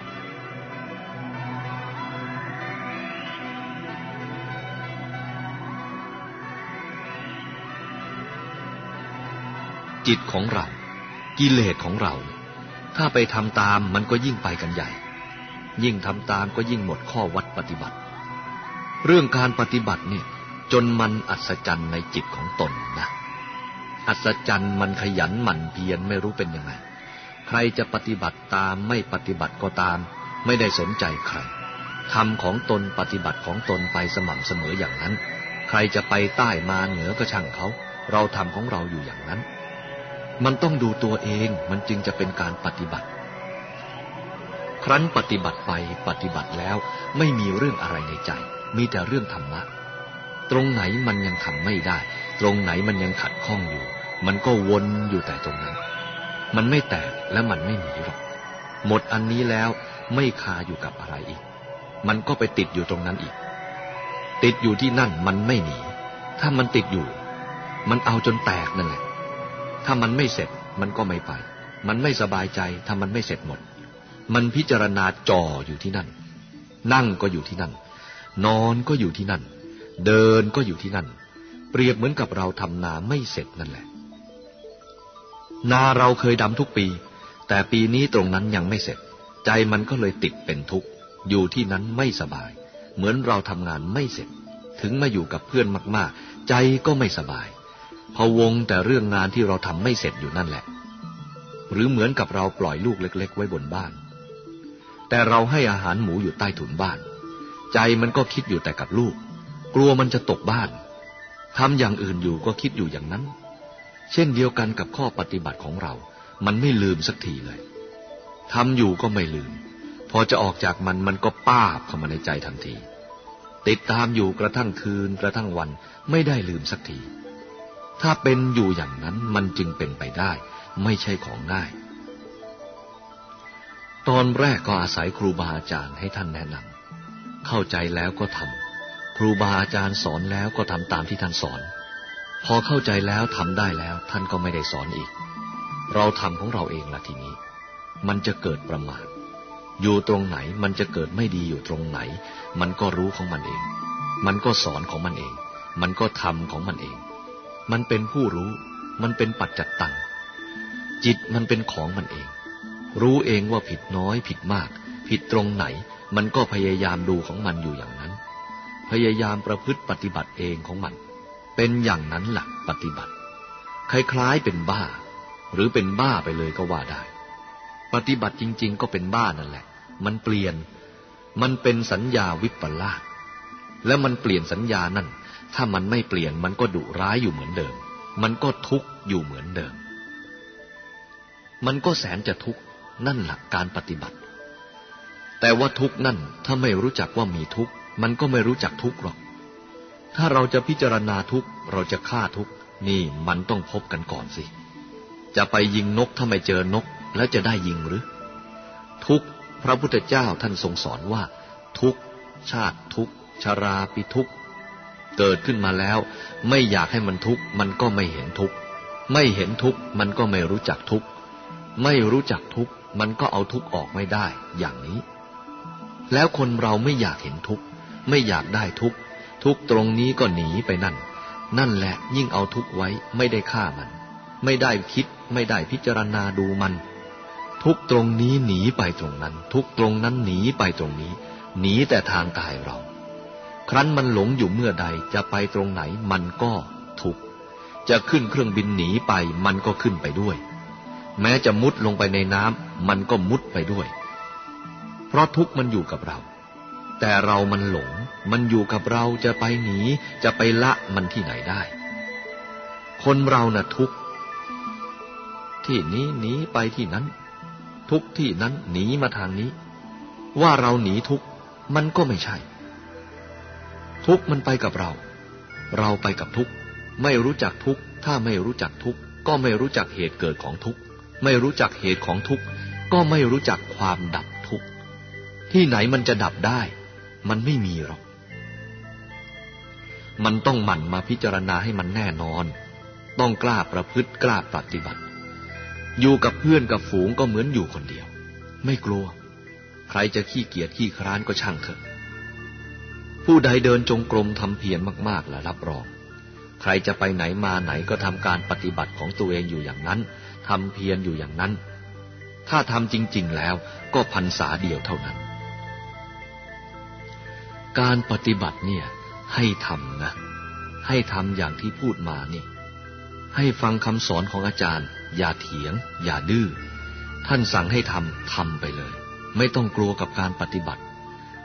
จิตของเรากิเลสของเราถ้าไปทำตามมันก็ยิ่งไปกันใหญ่ยิ่งทำตามก็ยิ่งหมดข้อวัดปฏิบัติเรื่องการปฏิบัติเนี่ยจนมันอัศจรรย์ในจิตของตนนะอัศจรรย์มันขยันหมั่นเพียรไม่รู้เป็นยังไงใครจะปฏิบัติตามไม่ปฏิบัติก็ตามไม่ได้สนใจใครทำของตนปฏิบัติของตนไปสม่ำเสมออย่างนั้นใครจะไปใต้มาเหนือก็ช่างเขาเราทำของเราอยู่อย่างนั้นมันต้องดูตัวเองมันจึงจะเป็นการปฏิบัติครั้นปฏิบัติไปปฏิบัติแล้วไม่มีเรื่องอะไรในใจมีแต่เรื่องธรรมะตรงไหนมันยังทำไม่ได้ตรงไหนมันยังขัดข้องอยู่มันก็วนอยู่แต่ตรงนั้นมันไม่แตกและมันไม่หนีหรอกหมดอันนี้แล้วไม่คาอยู่กับอะไรอีกมันก็ไปติดอยู่ตรงนั้นอีกติดอยู่ที่นั่นมันไม่หนีถ้ามันติดอยู่มันเอาจนแตกนั่นแหละถ้ามันไม่เสร็จมันก็ไม่ไปมันไม่สบายใจถ้ามันไม่เสร็จหมดมันพิจารณาจ่ออยู่ที่นั่นนั่งก็อยู่ที่นั่นนอนก็อยู่ที่นั่นเดินก็อยู่ที่นั่นเปรียบเหมือนกับเราทำนาไม่เสร็จนั่นแหละนาเราเคยดำทุกปีแต่ปีนี้ตรงนั้นยังไม่เสร็จใจมันก็เลยติดเป็นทุกข์อยู่ที่นั้นไม่สบายเหมือนเราทำงานไม่เสร็จถึงมาอยู่กับเพื่อนมากๆใจก็ไม่สบายพะวงแต่เรื่องงานที่เราทำไม่เสร็จอยู่นั่นแหละหรือเหมือนกับเราปล่อยลูกเล็กๆไว้บนบ้านแต่เราให้อาหารหมูอยู่ใต้ถุนบ้านใจมันก็คิดอยู่แต่กับลูกกลัวมันจะตกบ้านทำอย่างอื่นอยู่ก็คิดอยู่อย่างนั้นเช่นเดียวกันกับข้อปฏิบัติของเรามันไม่ลืมสักทีเลยทำอยู่ก็ไม่ลืมพอจะออกจากมันมันก็ป้าบเข้ามาในใจทันทีติดตามอยู่กระทั่งคืนกระทั่งวันไม่ได้ลืมสักทีถ้าเป็นอยู่อย่างนั้นมันจึงเป็นไปได้ไม่ใช่ของง่ายตอนแรกก็อาศัยครูบาอาจารย์ให้ท่านแนะนำเข้าใจแล้วก็ทำครูบาอาจารย์สอนแล้วก็ทำตามที่ท่านสอนพอเข้าใจแล้วทำได้แล้วท่านก็ไม่ได้สอนอีกเราทำของเราเองละทีนี้มันจะเกิดประมาทอยู่ตรงไหนมันจะเกิดไม่ดีอยู่ตรงไหนมันก็รู้ของมันเองมันก็สอนของมันเองมันก็ทำของมันเองมันเป็นผู้รู้มันเป็นปัจจัตตังจิตมันเป็นของมันเองรู้เองว่าผิดน้อยผิดมากผิดตรงไหนมันก็พยายามดูของมันอยู่อย่างนั้นพยายามประพฤติปฏิบัติเองของมันเป็นอย่างนั้นหลักปฏิบัติคล้ายๆเป็นบ้าหรือเป็นบ้าไปเลยก็ว่าได้ปฏิบัติจริงๆก็เป็นบ้านั่นแหละมันเปลี่ยนมันเป็นสัญญาวิปลาสและมันเปลี่ยนสัญญานั่นถ้ามันไม่เปลี่ยนมันก็ดุร้ายอยู่เหมือนเดิมมันก็ทุกข์อยู่เหมือนเดิมมันก็แสนจะทุกข์นั่นหลักการปฏิบัติแต่ว่าทุกข์นั่นถ้าไม่รู้จักว่ามีทุกข์มันก็ไม่รู้จักทุกข์หรอกถ้าเราจะพิจารณาทุกข์เราจะฆ่าทุกข์นี่มันต้องพบกันก่อนสิจะไปยิงนกถ้าไม่เจอนกแล้วจะได้ยิงหรือทุกข์พระพุทธเจ้าท่านทรงสอนว่าทุกข์ชาติทุกข์ชราปิทุกข์เกิดขึ้นมาแล้วไม่อยากให้มันทุกข์มันก็ไม่เห็นทุกข์ไม่เห็นทุกข์มันก็ไม่รู้จักทุกข์ไม่รู้จักทุกข์มันก็เอาทุกข์ออกไม่ได้อย่างนี้แล้วคนเราไม่อยากเห็นทุกข์ไม่อยากได้ทุกข์ทุกข์ตรงนี้ก็หนีไปนั่นนั่นแหละยิ่งเอาทุกข์ไว้ไม่ได้ฆ่ามันไม่ได้คิดไม่ได้พิจารณาดูมันทุกตรงนี้หนีไปตรงนั้นทุกตรงนั้นหนีไปตรงนี้หนีแต่ทางกายเราครั้นมันหลงอยู่เมื่อใดจะไปตรงไหนมันก็ทุกข์จะขึ้นเครื่องบินหนีไปมันก็ขึ้นไปด้วยแม้จะมุดลงไปในน้ำมันก็มุดไปด้วยเพราะทุกข์มันอยู่กับเราแต่เรามันหลงมันอยู่กับเราจะไปหนีจะไปละมันที่ไหนได้คนเราน่ะทุกข์ที่นี้หนีไปที่นั้นทุกที่นั้นหนีมาทางนี้ว่าเราหนีทุกข์มันก็ไม่ใช่ทุกข์มันไปกับเราเราไปกับทุกข์ไม่รู้จักทุกข์ถ้าไม่รู้จักทุกข์ก็ไม่รู้จักเหตุเกิดของทุกข์ไม่รู้จักเหตุของทุกข์ก็ไม่รู้จักความดับทุกข์ที่ไหนมันจะดับได้มันไม่มีหรอกมันต้องหมั่นมาพิจารณาให้มันแน่นอนต้องกล้าประพฤติกล้าปฏิบัติอยู่กับเพื่อนกับฝูงก็เหมือนอยู่คนเดียวไม่กลัวใครจะขี้เกียจขี้คร้านก็ช่างเถอะผู้ใดเดินจงกรมทำเพียรมากๆล่ะรับรองใครจะไปไหนมาไหนก็ทำการปฏิบัติของตัวเองอยู่อย่างนั้นทำเพียรอยู่อย่างนั้นถ้าทำจริงๆแล้วก็พรรษาเดียวเท่านั้นการปฏิบัติเนี่ยให้ทำนะให้ทำอย่างที่พูดมานี่ให้ฟังคำสอนของอาจารย์อย่าเถียงอย่าดื้อท่านสั่งให้ทำทำไปเลยไม่ต้องกลัวกับการปฏิบัติ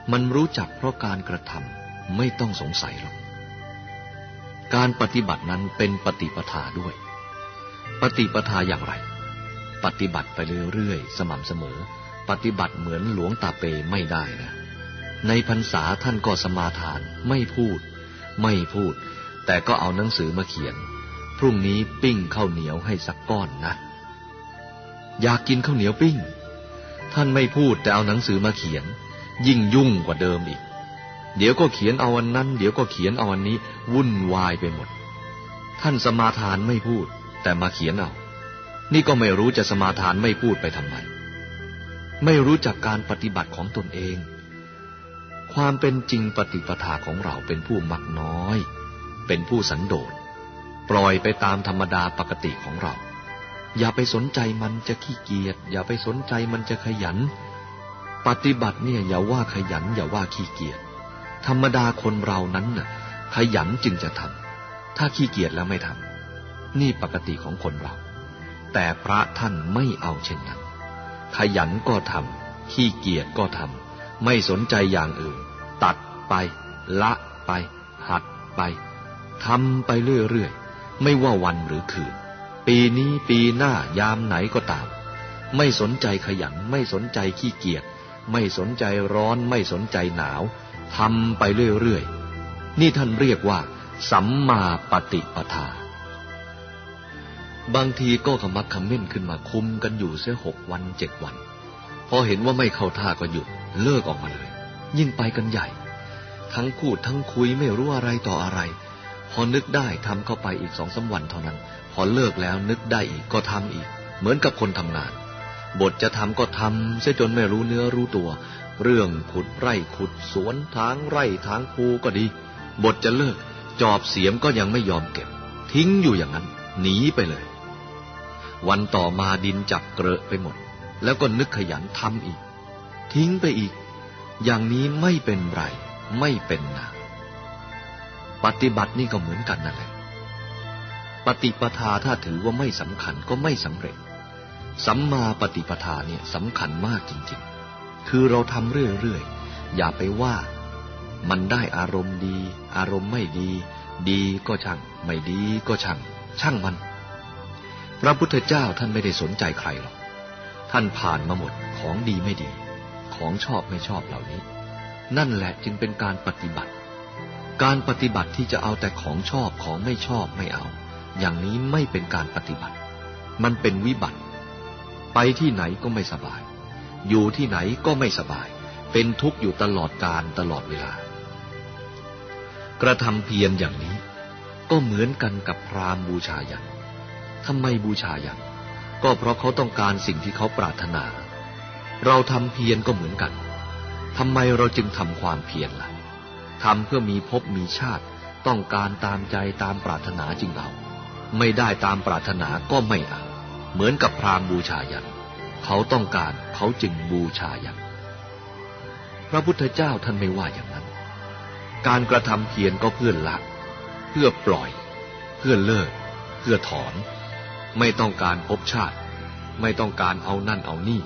มันรู้จักเพราะการกระทำไม่ต้องสงสัยหรอกการปฏิบัตินั้นเป็นปฏิปทาด้วยปฏิปทาอย่างไรปฏิบัติไปเรื่อยๆสม่ำเสมอปฏิบัติเหมือนหลวงตาเปไม่ได้นะในพรรษาท่านก็สมาทานไม่พูดไม่พูดแต่ก็เอาหนังสือมาเขียนพรุ่งนี้ปิ้งข้าวเหนียวให้สักก้อนนะอยากกินข้าวเหนียวปิ้งท่านไม่พูดแต่เอาหนังสือมาเขียนยิ่งยุ่งกว่าเดิมอีกเดี๋ยวก็เขียนเอาอันนั้นเดี๋ยวก็เขียนเอาอันนี้วุ่นวายไปหมดท่านสมาทานไม่พูดแต่มาเขียนเอานี่ก็ไม่รู้จะสมาทานไม่พูดไปทำไมไม่รู้จักการปฏิบัติของตนเองความเป็นจริงปฏิปทาของเราเป็นผู้มักน้อยเป็นผู้สันโดษปล่อยไปตามธรรมดาปกติของเราอย่าไปสนใจมันจะขี้เกียจอย่าไปสนใจมันจะขยันปฏิบัติเนี่ยอย่าว่าขยันอย่าว่าขี้เกียจธรรมดาคนเรานั้นน่ะขยันจึงจะทำถ้าขี้เกียจแล้วไม่ทำนี่ปกติของคนเราแต่พระท่านไม่เอาเช่นนั้นขยันก็ทำขี้เกียจก็ทำไม่สนใจอย่างอื่นตัดไปละไปหัดไปทำไปเรื่อยๆไม่ว่าวันหรือคืนปีนี้ปีหน้ายามไหนก็ตามไม่สนใจขยันไม่สนใจขี้เกียจไม่สนใจร้อนไม่สนใจหนาวทำไปเรื่อยๆนี่ท่านเรียกว่าสัมมาปฏิปทาบางทีก็ขมักเขม้นขึ้นมาคุมกันอยู่เสียหกวันเจ็ดวันพอเห็นว่าไม่เข้าท่าก็หยุดเลิกออกมาเลยยิ่งไปกันใหญ่ทั้งพูดทั้งคุยไม่รู้อะไรต่ออะไรพอนึกได้ทำเข้าไปอีกสองสามวันเท่านั้นพอเลิกแล้วนึกได้อีกก็ทำอีกเหมือนกับคนทำงานบทจะทำก็ทำเสียจนไม่รู้เนื้อรู้ตัวเรื่องขุดไร่ขุดสวนทางไร่ทางภูก็ดีบทจะเลิกจอบเสียมก็ยังไม่ยอมเก็บทิ้งอยู่อย่างนั้นหนีไปเลยวันต่อมาดินจับเกลอะไปหมดแล้วก็นึกขยันทำอีกทิ้งไปอีกอย่างนี้ไม่เป็นไรไม่เป็นนาปฏิบัตินี่ก็เหมือนกันนั่นแหละปฏิปทาถ้าถือว่าไม่สำคัญก็ไม่สำเร็จสัมมาปฏิปทาเนี่ยสำคัญมากจริงๆคือเราทำเรื่อยๆอย่าไปว่ามันได้อารมณ์ดีอารมณ์ไม่ดีดีก็ช่างไม่ดีก็ช่างช่างมันพระพุทธเจ้าท่านไม่ได้สนใจใครหรอกท่านผ่านมาหมดของดีไม่ดีของชอบไม่ชอบเหล่านี้นั่นแหละจึงเป็นการปฏิบัติการปฏิบัติที่จะเอาแต่ของชอบของไม่ชอบไม่เอาอย่างนี้ไม่เป็นการปฏิบัติมันเป็นวิบัติไปที่ไหนก็ไม่สบายอยู่ที่ไหนก็ไม่สบายเป็นทุกข์อยู่ตลอดกาลตลอดเวลากระทำเพียรอย่างนี้ก็เหมือนกันกับพราหมณ์บูชายันทำไมบูชายันก็เพราะเขาต้องการสิ่งที่เขาปรารถนาเราทำเพียรก็เหมือนกันทำไมเราจึงทำความเพียรล่ะทำเพื่อมีภพมีชาติต้องการตามใจตามปรารถนาจึงเอาไม่ได้ตามปรารถนาก็ไม่เอาเหมือนกับพราหมณ์บูชายันเขาต้องการเขาจึงบูชายันพระพุทธเจ้าท่านไม่ว่าอย่างนั้นการกระทำเพียรก็เพื่อละเพื่อปล่อยเพื่อเลิกเพื่อถอนไม่ต้องการภพชาติไม่ต้องการเอานั่นเอานี่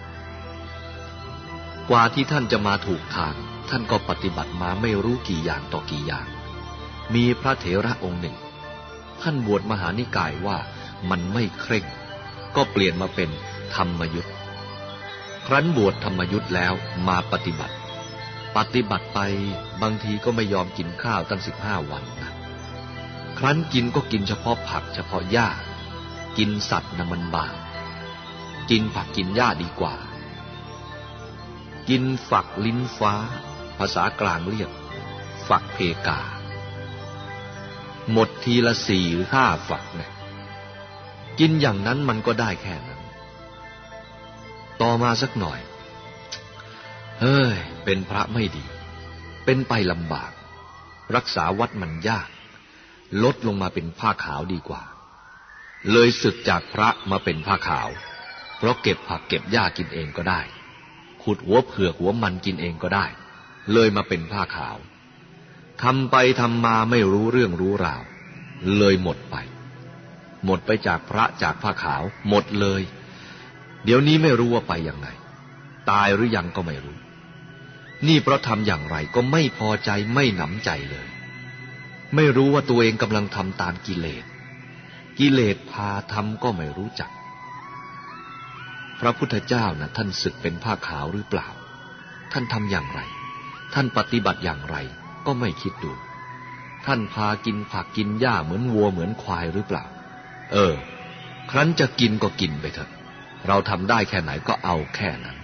กว่าที่ท่านจะมาถูกทางท่านก็ปฏิบัติมาไม่รู้กี่อย่างต่อกี่อย่างมีพระเถระองค์หนึ่งท่านบวชมหานิกายว่ามันไม่เคร่งก็เปลี่ยนมาเป็นธรรมยุทธครั้นบวชธรรมยุทธแล้วมาปฏิบัติปฏิบัติไปบางทีก็ไม่ยอมกินข้าวตั้งสิบห้าวันนะครั้นกินก็กินเฉพาะผักเฉพาะหญ้ากินสัตว์นะมันบาปกินผักกินหญ้าดีกว่ากินฝักลิ้นฟ้าภาษากลางเรียกฝักเพกาหมดทีละสี่หรือห้าฝักเนี่ยกินอย่างนั้นมันก็ได้แค่นั้นต่อมาสักหน่อยเฮ้ยเป็นพระไม่ดีเป็นไปลำบากรักษาวัดมันยากลดลงมาเป็นผ้าขาวดีกว่าเลยสึกจากพระมาเป็นผ้าขาวเพราะเก็บผักเก็บหญ้ากินเองก็ได้ขุดหัวเผือกหัวมันกินเองก็ได้เลยมาเป็นผ้าขาวทำไปทำมาไม่รู้เรื่องรู้ราวเลยหมดไปหมดไปจากพระจากผ้าขาวหมดเลยเดี๋ยวนี้ไม่รู้ว่าไปยังไงตายหรือยังก็ไม่รู้นี่เพราะทำอย่างไรก็ไม่พอใจไม่หนำใจเลยไม่รู้ว่าตัวเองกำลังทำตามกิเลสกิเลสพาทำก็ไม่รู้จักพระพุทธเจ้านะท่านสึกเป็นผ้าขาวหรือเปล่าท่านทำอย่างไรท่านปฏิบัติอย่างไรก็ไม่คิดดูท่านพากินผักกินหญ้าเหมือนวัวเหมือนควายหรือเปล่าเออครั้นจะกินก็กินไปเถอะเราทำได้แค่ไหนก็เอาแค่นั้น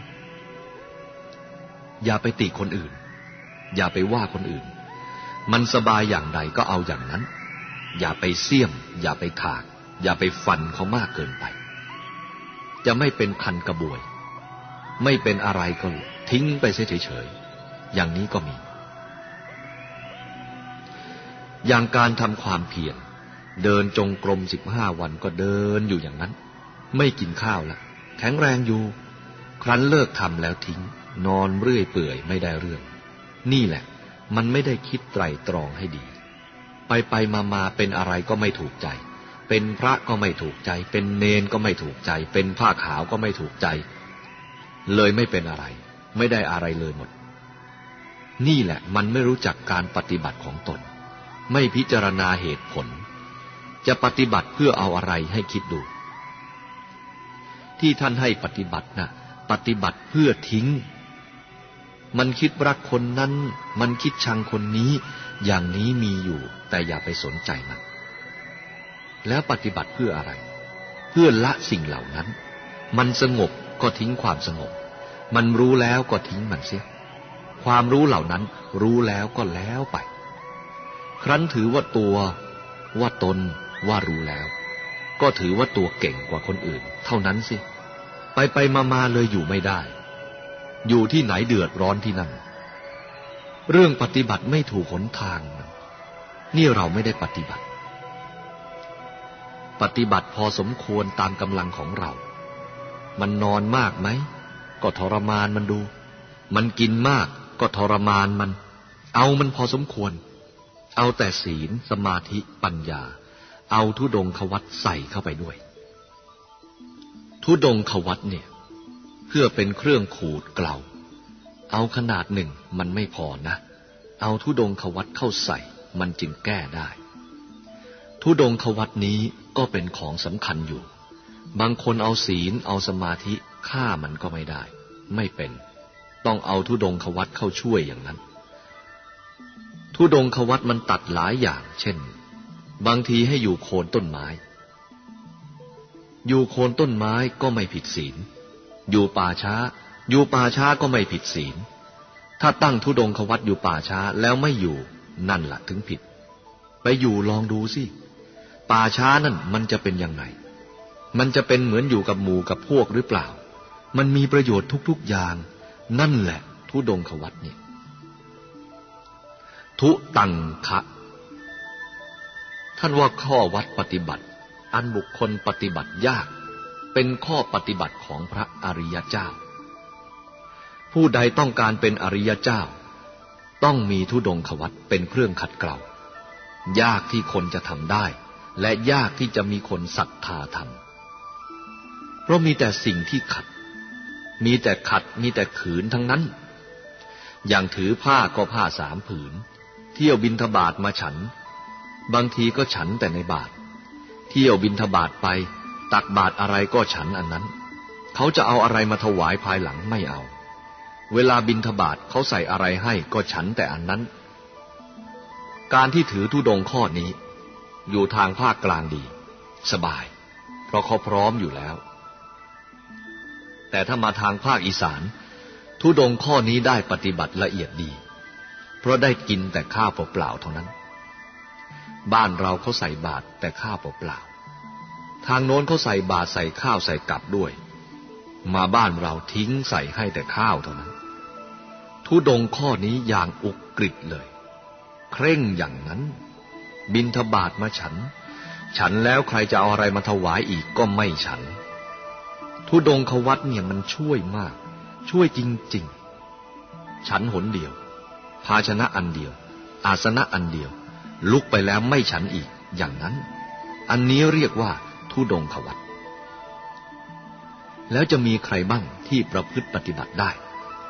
อย่าไปติคนอื่นอย่าไปว่าคนอื่นมันสบายอย่างใดก็เอาอย่างนั้นอย่าไปเสี่ยมอย่าไปถากอย่าไปฟันเขามากเกินไปจะไม่เป็นคันกระบวยไม่เป็นอะไรก็ทิ้งไปเฉยๆอย่างนี้ก็มีอย่างการทำความเพียรเดินจงกรมสิบห้าวันก็เดินอยู่อย่างนั้นไม่กินข้าวละแข็งแรงอยู่ครั้นเลิกทำแล้วทิ้งนอนเรื่อยเปื่อยไม่ได้เรื่องนี่แหละมันไม่ได้คิดไตร่ตรองให้ดีไปไปมามาเป็นอะไรก็ไม่ถูกใจเป็นพระก็ไม่ถูกใจเป็นเณรก็ไม่ถูกใจเป็นผ้าขาวก็ไม่ถูกใจเลยไม่เป็นอะไรไม่ได้อะไรเลยหมดนี่แหละมันไม่รู้จักการปฏิบัติของตนไม่พิจารณาเหตุผลจะปฏิบัติเพื่อเอาอะไรให้คิดดูที่ท่านให้ปฏิบัตินะปฏิบัติเพื่อทิ้งมันคิดรักคนนั้นมันคิดชังคนนี้อย่างนี้มีอยู่แต่อย่าไปสนใจมันแล้วปฏิบัติเพื่ออะไรเพื่อละสิ่งเหล่านั้นมันสงบก็ทิ้งความสงบมันรู้แล้วก็ทิ้งมันเสียความรู้เหล่านั้นรู้แล้วก็แล้วไปครั้นถือว่าตัวว่าตนว่ารู้แล้วก็ถือว่าตัวเก่งกว่าคนอื่นเท่านั้นสิไปไปมามาเลยอยู่ไม่ได้อยู่ที่ไหนเดือดร้อนที่นั่นเรื่องปฏิบัติไม่ถูกหนทางนี่เราไม่ได้ปฏิบัติปฏิบัติพอสมควรตามกำลังของเรามันนอนมากไหมก็ทรมานมันดูมันกินมากก็ทรมานมันเอามันพอสมควรเอาแต่ศีลสมาธิปัญญาเอาธุดงควัตรใส่เข้าไปด้วยธุดงควัตรเนี่ยเพื่อเป็นเครื่องขูดเกลาเอาขนาดหนึ่งมันไม่พอนะเอาธุดงควัตรเข้าใส่มันจึงแก้ได้ธุดงควัตรนี้ก็เป็นของสำคัญอยู่บางคนเอาศีลเอาสมาธิฆ่ามันก็ไม่ได้ไม่เป็นต้องเอาธุดงควัตรเข้าช่วยอย่างนั้นธุดงควัตรมันตัดหลายอย่างเช่นบางทีให้อยู่โคนต้นไม้อยู่โคนต้นไม้ก็ไม่ผิดศีลอยู่ป่าช้าอยู่ป่าช้าก็ไม่ผิดศีลถ้าตั้งธุดงควัตรอยู่ป่าช้าแล้วไม่อยู่นั่นล่ะถึงผิดไปอยู่ลองดูสิป่าช้านั่นมันจะเป็นยังไงมันจะเป็นเหมือนอยู่กับหมู่กับพวกหรือเปล่ามันมีประโยชน์ทุกๆอย่างนั่นแหละธุดงควัตรนี่ทุตังคะท่านว่าข้อวัดปฏิบัติอันบุคคลปฏิบัติยากเป็นข้อปฏิบัติของพระอริยเจ้าผู้ใดต้องการเป็นอริยเจ้าต้องมีธุดงควัตรเป็นเครื่องขัดเกลายากที่คนจะทำได้และยากที่จะมีคนศรัทธาทำเพราะมีแต่สิ่งที่ขัดมีแต่ขัดมีแต่ขืนทั้งนั้นอย่างถือผ้าก็ผ้าสามผืนเที่ยวบิณฑบาตมาฉันบางทีก็ฉันแต่ในบาตรเที่ยวบิณฑบาตไปตักบาตรอะไรก็ฉันอันนั้นเขาจะเอาอะไรมาถวายภายหลังไม่เอาเวลาบิณฑบาตเขาใส่อะไรให้ก็ฉันแต่อันนั้นการที่ถือธุดงค์ข้อนี้อยู่ทางภาคกลางดีสบายเพราะเขาพร้อมอยู่แล้วแต่ถ้ามาทางภาคอีสานธุดงค์ข้อนี้ได้ปฏิบัติละเอียดดีเพราะได้กินแต่ข้าวเปล่าๆเท่านั้นบ้านเราเขาใส่บาตรแต่ข้าวเปล่าๆทางโน้นเขาใส่บาตรใส่ข้าวใส่กับด้วยมาบ้านเราทิ้งใส่ให้แต่ข้าวเท่านั้นธุดงค์ข้อนี้อย่างอุกฤษเลยเคร่งอย่างนั้นบิณฑบาตมาฉันฉันแล้วใครจะเอาอะไรมาถวายอีกก็ไม่ฉันธุดงควัตรเนี่ยมันช่วยมากช่วยจริงๆฉันหนเดียวภาชนะอันเดียวอาสนะอันเดียวลุกไปแล้วไม่ฉันอีกอย่างนั้นอันนี้เรียกว่าธุดงควัตรแล้วจะมีใครบ้างที่ประพฤติปฏิบัติได้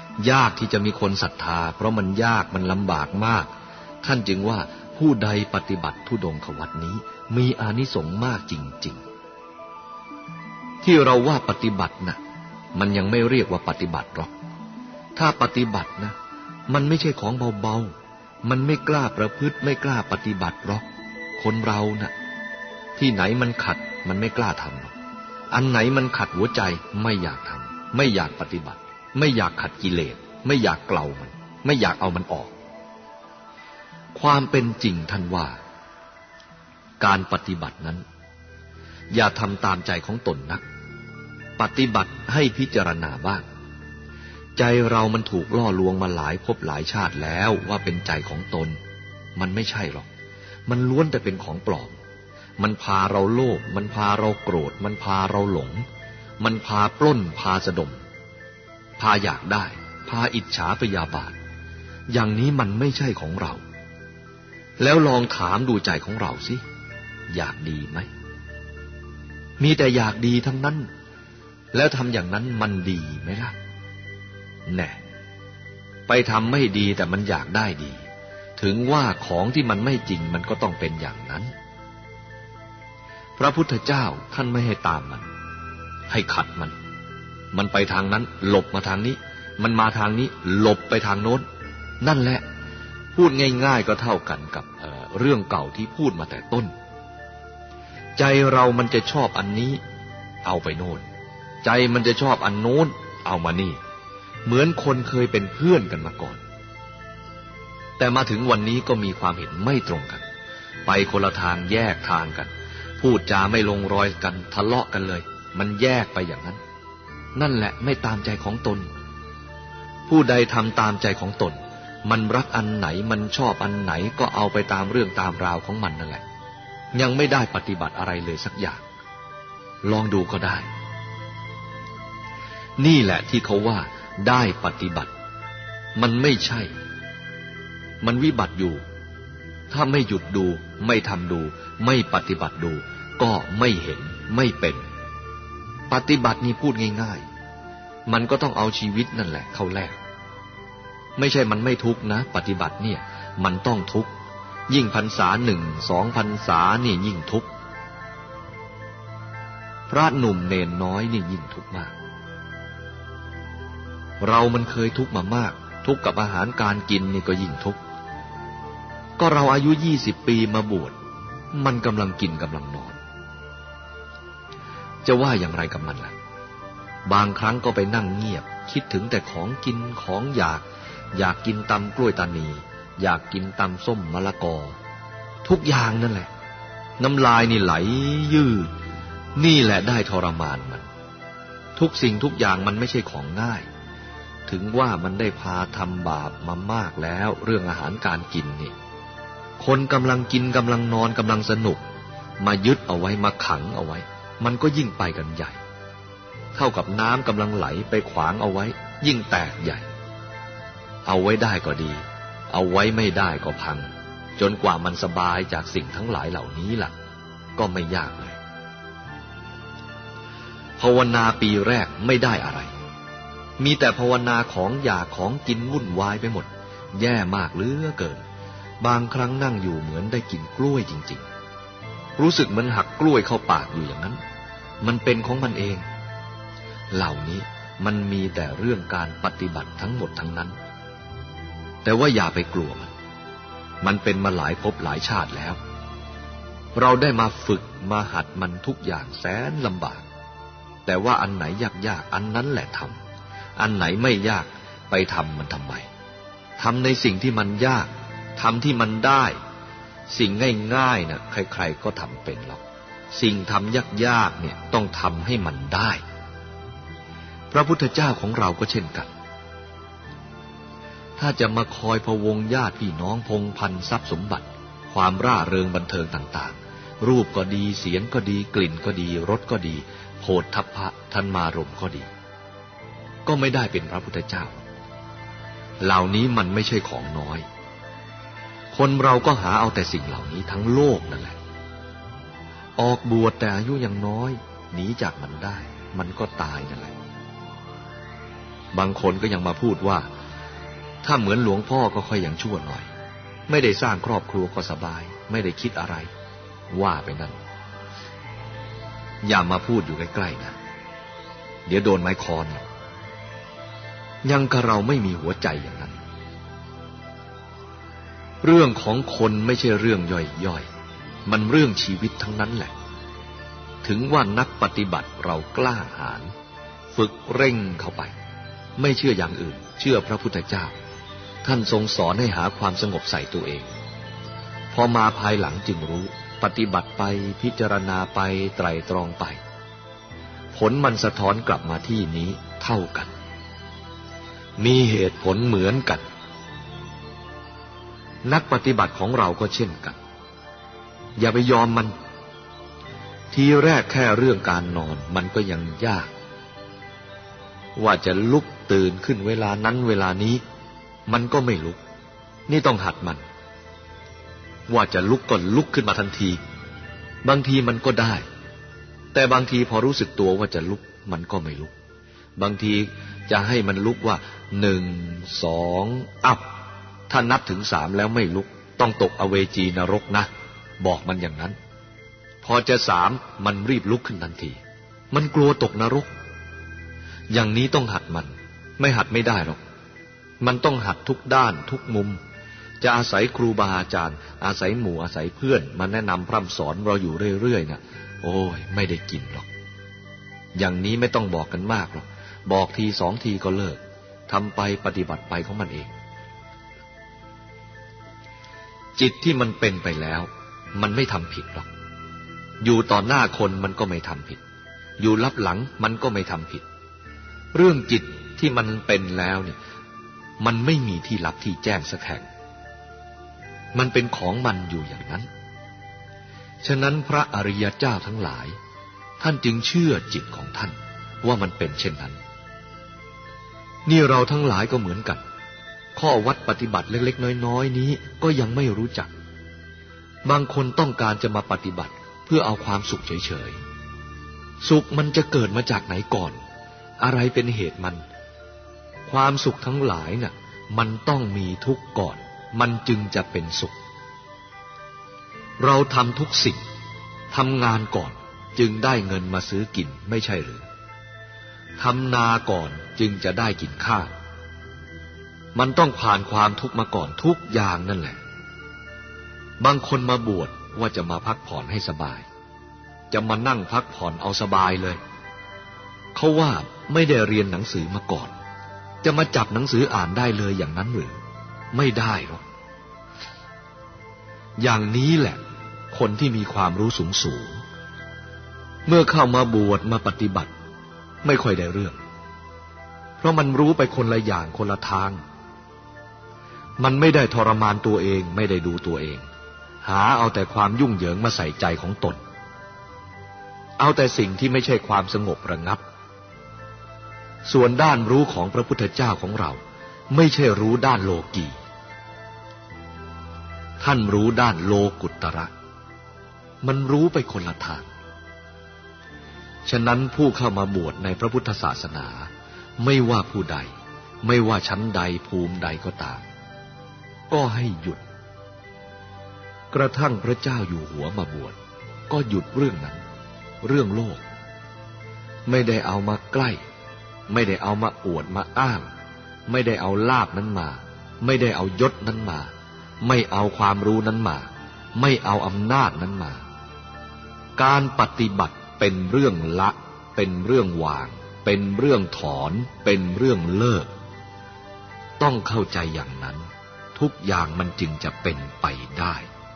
ยากที่จะมีคนศรัทธาเพราะมันยากมันลำบากมากท่านจึงว่าผู้ใดปฏิบัติธุดงควัตรนี้มีอานิสงส์มากจริงๆที่เราว่าปฏิบัตินะมันยังไม่เรียกว่าปฏิบัติหรอกถ้าปฏิบัตินะมันไม่ใช่ของเบาๆมันไม่กล้าประพฤติไม่กล้าปฏิบัติหรอกคนเรานะ่ะที่ไหนมันขัดมันไม่กล้าทำหรอกอันไหนมันขัดหัวใจไม่อยากทำไม่อยากปฏิบัติไม่อยากขัดกิเลสไม่อยากเกลามันไม่อยากเอามันออกความเป็นจริงท่านว่าการปฏิบัตินั้นอย่าทำตามใจของตนนักปฏิบัติให้พิจารณาบ้างใจเรามันถูกล่อลวงมาหลายภพหลายชาติแล้วว่าเป็นใจของตนมันไม่ใช่หรอกมันล้วนแต่เป็นของปลอมมันพาเราโลภมันพาเราโกรธมันพาเราหลงมันพาปล้นพาสะดมพาอยากได้พาอิจฉาพยาบาทอย่างนี้มันไม่ใช่ของเราแล้วลองถามดูใจของเราสิอยากดีไหมมีแต่อยากดีทั้งนั้นแล้วทำอย่างนั้นมันดีไหมล่ะแน่ไปทำไม่ดีแต่มันอยากได้ดีถึงว่าของที่มันไม่จริงมันก็ต้องเป็นอย่างนั้นพระพุทธเจ้าท่านไม่ให้ตามมันให้ขัดมันมันไปทางนั้นหลบมาทางนี้มันมาทางนี้หลบไปทางโน้นนั่นแหละพูดง่ายๆก็เท่ากันกับ เอ่อ เรื่องเก่าที่พูดมาแต่ต้นใจเรามันจะชอบอันนี้เอาไปโน่นใจมันจะชอบอันโน้นเอามานี่เหมือนคนเคยเป็นเพื่อนกันมาก่อนแต่มาถึงวันนี้ก็มีความเห็นไม่ตรงกันไปคนละทางแยกทางกันพูดจาไม่ลงรอยกันทะเลาะกันเลยมันแยกไปอย่างนั้นนั่นแหละไม่ตามใจของตนผู้ใดทำตามใจของตนมันรักอันไหนมันชอบอันไหนก็เอาไปตามเรื่องตามราวของมันนั่นแหละยังไม่ได้ปฏิบัติอะไรเลยสักอย่างลองดูก็ได้นี่แหละที่เขาว่าได้ปฏิบัติมันไม่ใช่มันวิบัติอยู่ถ้าไม่หยุดดูไม่ทำดูไม่ปฏิบัติดูก็ไม่เห็นไม่เป็นปฏิบัตินี่พูดง่ายๆมันก็ต้องเอาชีวิตนั่นแหละเข้าแลกไม่ใช่มันไม่ทุกข์นะปฏิบัติเนี่ยมันต้องทุกข์ยิ่งพรรษาหนึ่งสองพรรษานี่ยิ่งทุกข์พระหนุ่มเนนน้อยนี่ยิ่งทุกข์มากเรามันเคยทุกข์มามากทุกข์กับอาหารการกินนี่ก็ยิ่งทุกข์ก็เราอายุยี่สิบปีมาบวชมันกำลังกินกำลังนอนจะว่าอย่างไรกับมันล่ะบางครั้งก็ไปนั่งเงียบคิดถึงแต่ของกินของอยากอยากกินตำกล้วยตานีอยากกินตำส้มมะละกอทุกอย่างนั่นแหละน้ำลายนี่ไหลยืดนี่แหละได้ทรมานมันทุกสิ่งทุกอย่างมันไม่ใช่ของง่ายถึงว่ามันได้พาทำบาปมามากแล้วเรื่องอาหารการกินนี่คนกำลังกินกำลังนอนกำลังสนุกมายึดเอาไว้มาขังเอาไว้มันก็ยิ่งไปกันใหญ่เท่ากับน้ำกำลังไหลไปขวางเอาไว้ยิ่งแตกใหญ่เอาไว้ได้ก็ดีเอาไว้ไม่ได้ก็พังจนกว่ามันสบายจากสิ่งทั้งหลายเหล่านี้ล่ะก็ไม่ยากเลยภาวนาปีแรกไม่ได้อะไรมีแต่ภาวนาของอยากของกินวุ่นวายไปหมดแย่มากเหลือเกินบางครั้งนั่งอยู่เหมือนได้กินกล้วยจริงๆรู้สึกเหมือนหักกล้วยเข้าปากอยู่อย่างนั้นมันเป็นของมันเองเหล่านี้มันมีแต่เรื่องการปฏิบัติทั้งหมดทั้งนั้นแต่ว่าอย่าไปกลัวมันมันเป็นมาหลายภพหลายชาติแล้วเราได้มาฝึกมาหัดมันทุกอย่างแสนลำบากแต่ว่าอันไหนยากๆอันนั้นแหละทำอันไหนไม่ยากไปทำมันทำไมทำในสิ่งที่มันยากทำที่มันได้สิ่งง่ายๆนะใครๆก็ทำเป็นหรอกสิ่งทำยากๆเนี่ยต้องทำให้มันได้พระพุทธเจ้าของเราก็เช่นกันถ้าจะมาคอยพะวงญาติพี่น้องพงพันทรัพย์สมบัติความร่าเริงบันเทิงต่างๆรูปก็ดีเสียงก็ดีกลิ่นก็ดีรสก็ดีโผฏฐัพพะธัมมารมณ์ก็ดีก็ไม่ได้เป็นพระพุทธเจ้าเหล่านี้มันไม่ใช่ของน้อยคนเราก็หาเอาแต่สิ่งเหล่านี้ทั้งโลกนั่นแหละออกบวชแต่อายุยังน้อยหนีจากมันได้มันก็ตายนั่นแหละบางคนก็ยังมาพูดว่าถ้าเหมือนหลวงพ่อก็ค่อยยังชั่วหน่อยไม่ได้สร้างครอบครัวก็สบายไม่ได้คิดอะไรว่าไปนั่นอย่ามาพูดอยู่ใกล้ๆนะเดี๋ยวโดนไม้คอนยังกับเราไม่มีหัวใจอย่างนั้นเรื่องของคนไม่ใช่เรื่องย่อยๆมันเรื่องชีวิตทั้งนั้นแหละถึงว่านักปฏิบัติเรากล้าหาญฝึกเร่งเข้าไปไม่เชื่ออย่างอื่นเชื่อพระพุทธเจ้าท่านทรงสอนให้หาความสงบใส่ตัวเองพอมาภายหลังจึงรู้ปฏิบัติไปพิจารณาไปไตร่ตรองไปผลมันสะท้อนกลับมาที่นี้เท่ากันมีเหตุผลเหมือนกันนักปฏิบัติของเราก็เช่นกันอย่าไปยอมมันทีแรกแค่เรื่องการนอนมันก็ยังยากว่าจะลุกตื่นขึ้นเวลานั้นเวลานี้มันก็ไม่ลุกนี่ต้องหัดมันว่าจะลุกก็ลุกขึ้นมาทันทีบางทีมันก็ได้แต่บางทีพอรู้สึกตัวว่าจะลุกมันก็ไม่ลุกบางทีจะให้มันลุกว่าหนึ่งสองอัพถ้านับถึงสามแล้วไม่ลุกต้องตกอเวจีนรกนะบอกมันอย่างนั้นพอจะสามมันรีบลุกขึ้นทันทีมันกลัวตกนรกอย่างนี้ต้องหัดมันไม่หัดไม่ได้หรอกมันต้องหัดทุกด้านทุกมุมจะอาศัยครูบาอาจารย์อาศัยหมู่อาศัยเพื่อนมาแนะนำพร่ำสอนเราอยู่เรื่อยๆนะโอ้ยไม่ได้กินหรอกอย่างนี้ไม่ต้องบอกกันมากหรอกบอกทีสองทีก็เลิกทำไปปฏิบัติไปของมันเองจิตที่มันเป็นไปแล้วมันไม่ทำผิดหรอกอยู่ต่อหน้าคนมันก็ไม่ทำผิดอยู่ลับหลังมันก็ไม่ทำผิดเรื่องจิตที่มันเป็นแล้วเนี่ยมันไม่มีที่ลับที่แจ้งสักแห่งมันเป็นของมันอยู่อย่างนั้นฉะนั้นพระอริยเจ้าทั้งหลายท่านจึงเชื่อจิตของท่านว่ามันเป็นเช่นนั้นนี่เราทั้งหลายก็เหมือนกันข้อวัดปฏิบัติเล็กๆน้อยๆนี้ก็ยังไม่รู้จักบางคนต้องการจะมาปฏิบัติเพื่อเอาความสุขเฉยๆสุขมันจะเกิดมาจากไหนก่อนอะไรเป็นเหตุมันความสุขทั้งหลายน่ะมันต้องมีทุกข์ก่อนมันจึงจะเป็นสุขเราทำทุกสิ่งทำงานก่อนจึงได้เงินมาซื้อกินไม่ใช่หรือทำนาก่อนจึงจะได้กินข้าวมันต้องผ่านความทุกข์มาก่อนทุกอย่างนั่นแหละบางคนมาบวชว่าจะมาพักผ่อนให้สบายจะมานั่งพักผ่อนเอาสบายเลยเขาว่าไม่ได้เรียนหนังสือมาก่อนจะมาจับหนังสืออ่านได้เลยอย่างนั้นหรือไม่ได้หรอกอย่างนี้แหละคนที่มีความรู้สูงสูงเมื่อเข้ามาบวชมาปฏิบัติไม่ค่อยได้เรื่องเพราะมันรู้ไปคนละอย่างคนละทางมันไม่ได้ทรมานตัวเองไม่ได้ดูตัวเองหาเอาแต่ความยุ่งเหยิงมาใส่ใจของตนเอาแต่สิ่งที่ไม่ใช่ความสงบระงับส่วนด้านรู้ของพระพุทธเจ้าของเราไม่ใช่รู้ด้านโลกีท่านรู้ด้านโลกุตระมันรู้ไปคนละทางฉะนั้นผู้เข้ามาบวชในพระพุทธศาสนาไม่ว่าผู้ใดไม่ว่าชั้นใดภูมิใดก็ตามก็ให้หยุดกระทั่งพระเจ้าอยู่หัวมาบวชก็หยุดเรื่องนั้นเรื่องโลกไม่ได้เอามาใกล้ไม่ได้เอามาอวดมาอ้างไม่ได้เอาลาภนั้นมาไม่ได้เอายศนั้นมาไม่เอาความรู้นั้นมาไม่เอาอำนาจนั้นมาการปฏิบัติเป็นเรื่องละเป็นเรื่องวางเป็นเรื่องถอนเป็นเรื่องเลิกต้องเข้าใจอย่างนั้นทุกอย่างมันจึงจะเป็นไปได้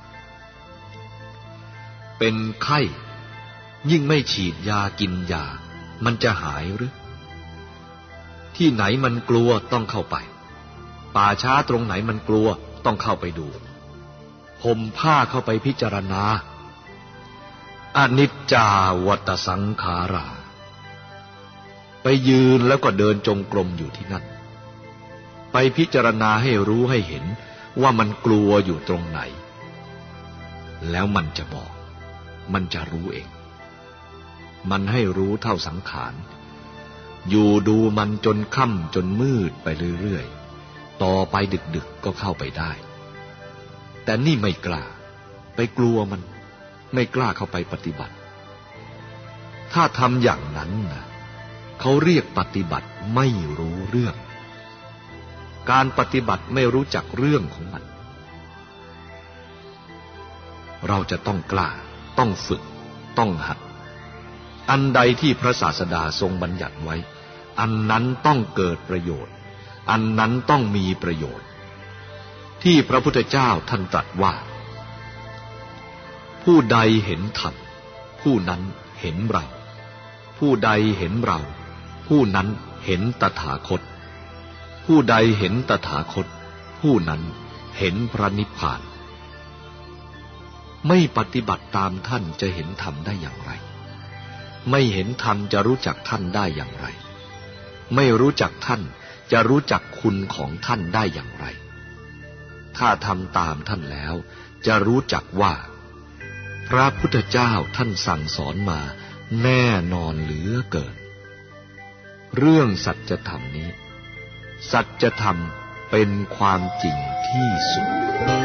เป็นไข้ยิ่งไม่ฉีดยากินยามันจะหายหรือที่ไหนมันกลัวต้องเข้าไปป่าช้าตรงไหนมันกลัวต้องเข้าไปดูห่มผ้าเข้าไปพิจารณาอนิจจาวัฏสังขาราไปยืนแล้วก็เดินจงกรมอยู่ที่นั่นไปพิจารณาให้รู้ให้เห็นว่ามันกลัวอยู่ตรงไหนแล้วมันจะบอกมันจะรู้เองมันให้รู้เท่าสังขารอยู่ดูมันจนค่ำจนมืดไปเรื่อยๆต่อไปดึกๆก็เข้าไปได้แต่นี่ไม่กล้าไปกลัวมันไม่กล้าเข้าไปปฏิบัติถ้าทำอย่างนั้นนะเขาเรียกปฏิบัติไม่รู้เรื่องการปฏิบัติไม่รู้จักเรื่องของมันเราจะต้องกล้าต้องฝึกต้องหัดอันใดที่พระศาสดาทรงบัญญัติไว้อันนั้นต้องเกิดประโยชน์อันนั้นต้องมีประโยชน์ที่พระพุทธเจ้าท่านตรัสว่าผู้ใดเห็นธรรมผู้นั้นเห็นเราผู้ใดเห็นเราผู้นั้นเห็นตถาคตผู้ใดเห็นตถาคตผู้นั้นเห็นพระนิพพานไม่ปฏิบัติตามท่านจะเห็นธรรมได้อย่างไรไม่เห็นธรรมจะรู้จักท่านได้อย่างไรไม่รู้จักท่านจะรู้จักคุณของท่านได้อย่างไรถ้าทำตามท่านแล้วจะรู้จักว่าพระพุทธเจ้าท่านสั่งสอนมาแน่นอนเหลือเกินเรื่องสัจธรรมนี้สัจธรรมเป็นความจริงที่สุด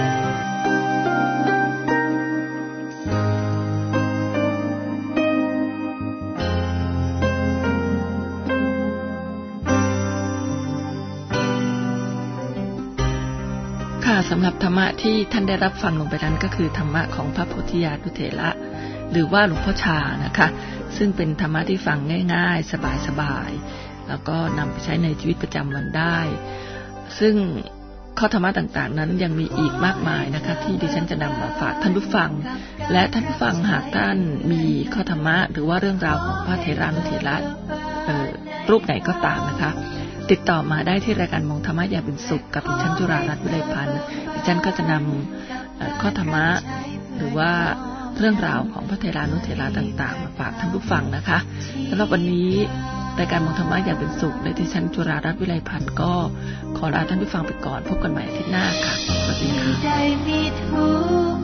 สำหรับธรรมะที่ท่านได้รับฟังลงไปนั้นก็คือธรรมะของพระโพธิญาณุเถระหรือว่าหลวงพ่อชานะคะซึ่งเป็นธรรมะที่ฟังง่ายๆสบายๆแล้วก็นำไปใช้ในชีวิตประจำวันได้ซึ่งข้อธรรมะต่างๆนั้นยังมีอีกมากมายนะคะที่ดิฉันจะนำมาฝากท่านผู้ฟังและท่านผู้ฟังหากท่านมีข้อธรรมะหรือว่าเรื่องราวของพระเถรานุเถระรูปไหนก็ตามนะคะติดต่อมาได้ที่รายการมองธรรมะอย่างเป็นสุขกับดิฉันจุฬารัตน์วิไลพันธ์ดิฉันก็จะนำข้อธรรมะหรือว่าเรื่องราวของพระเถรานุเถระต่างๆมาฝากท่านผู้ฟังนะคะสำหรับวันนี้รายการมองธรรมะอย่างเป็นสุขและดิฉันจุฬารัตน์วิไลพันธ์ก็ขอลาท่านผู้ฟังไปก่อนพบกันใหม่อาทิตย์หน้าค่ะสวัสดีค่ะ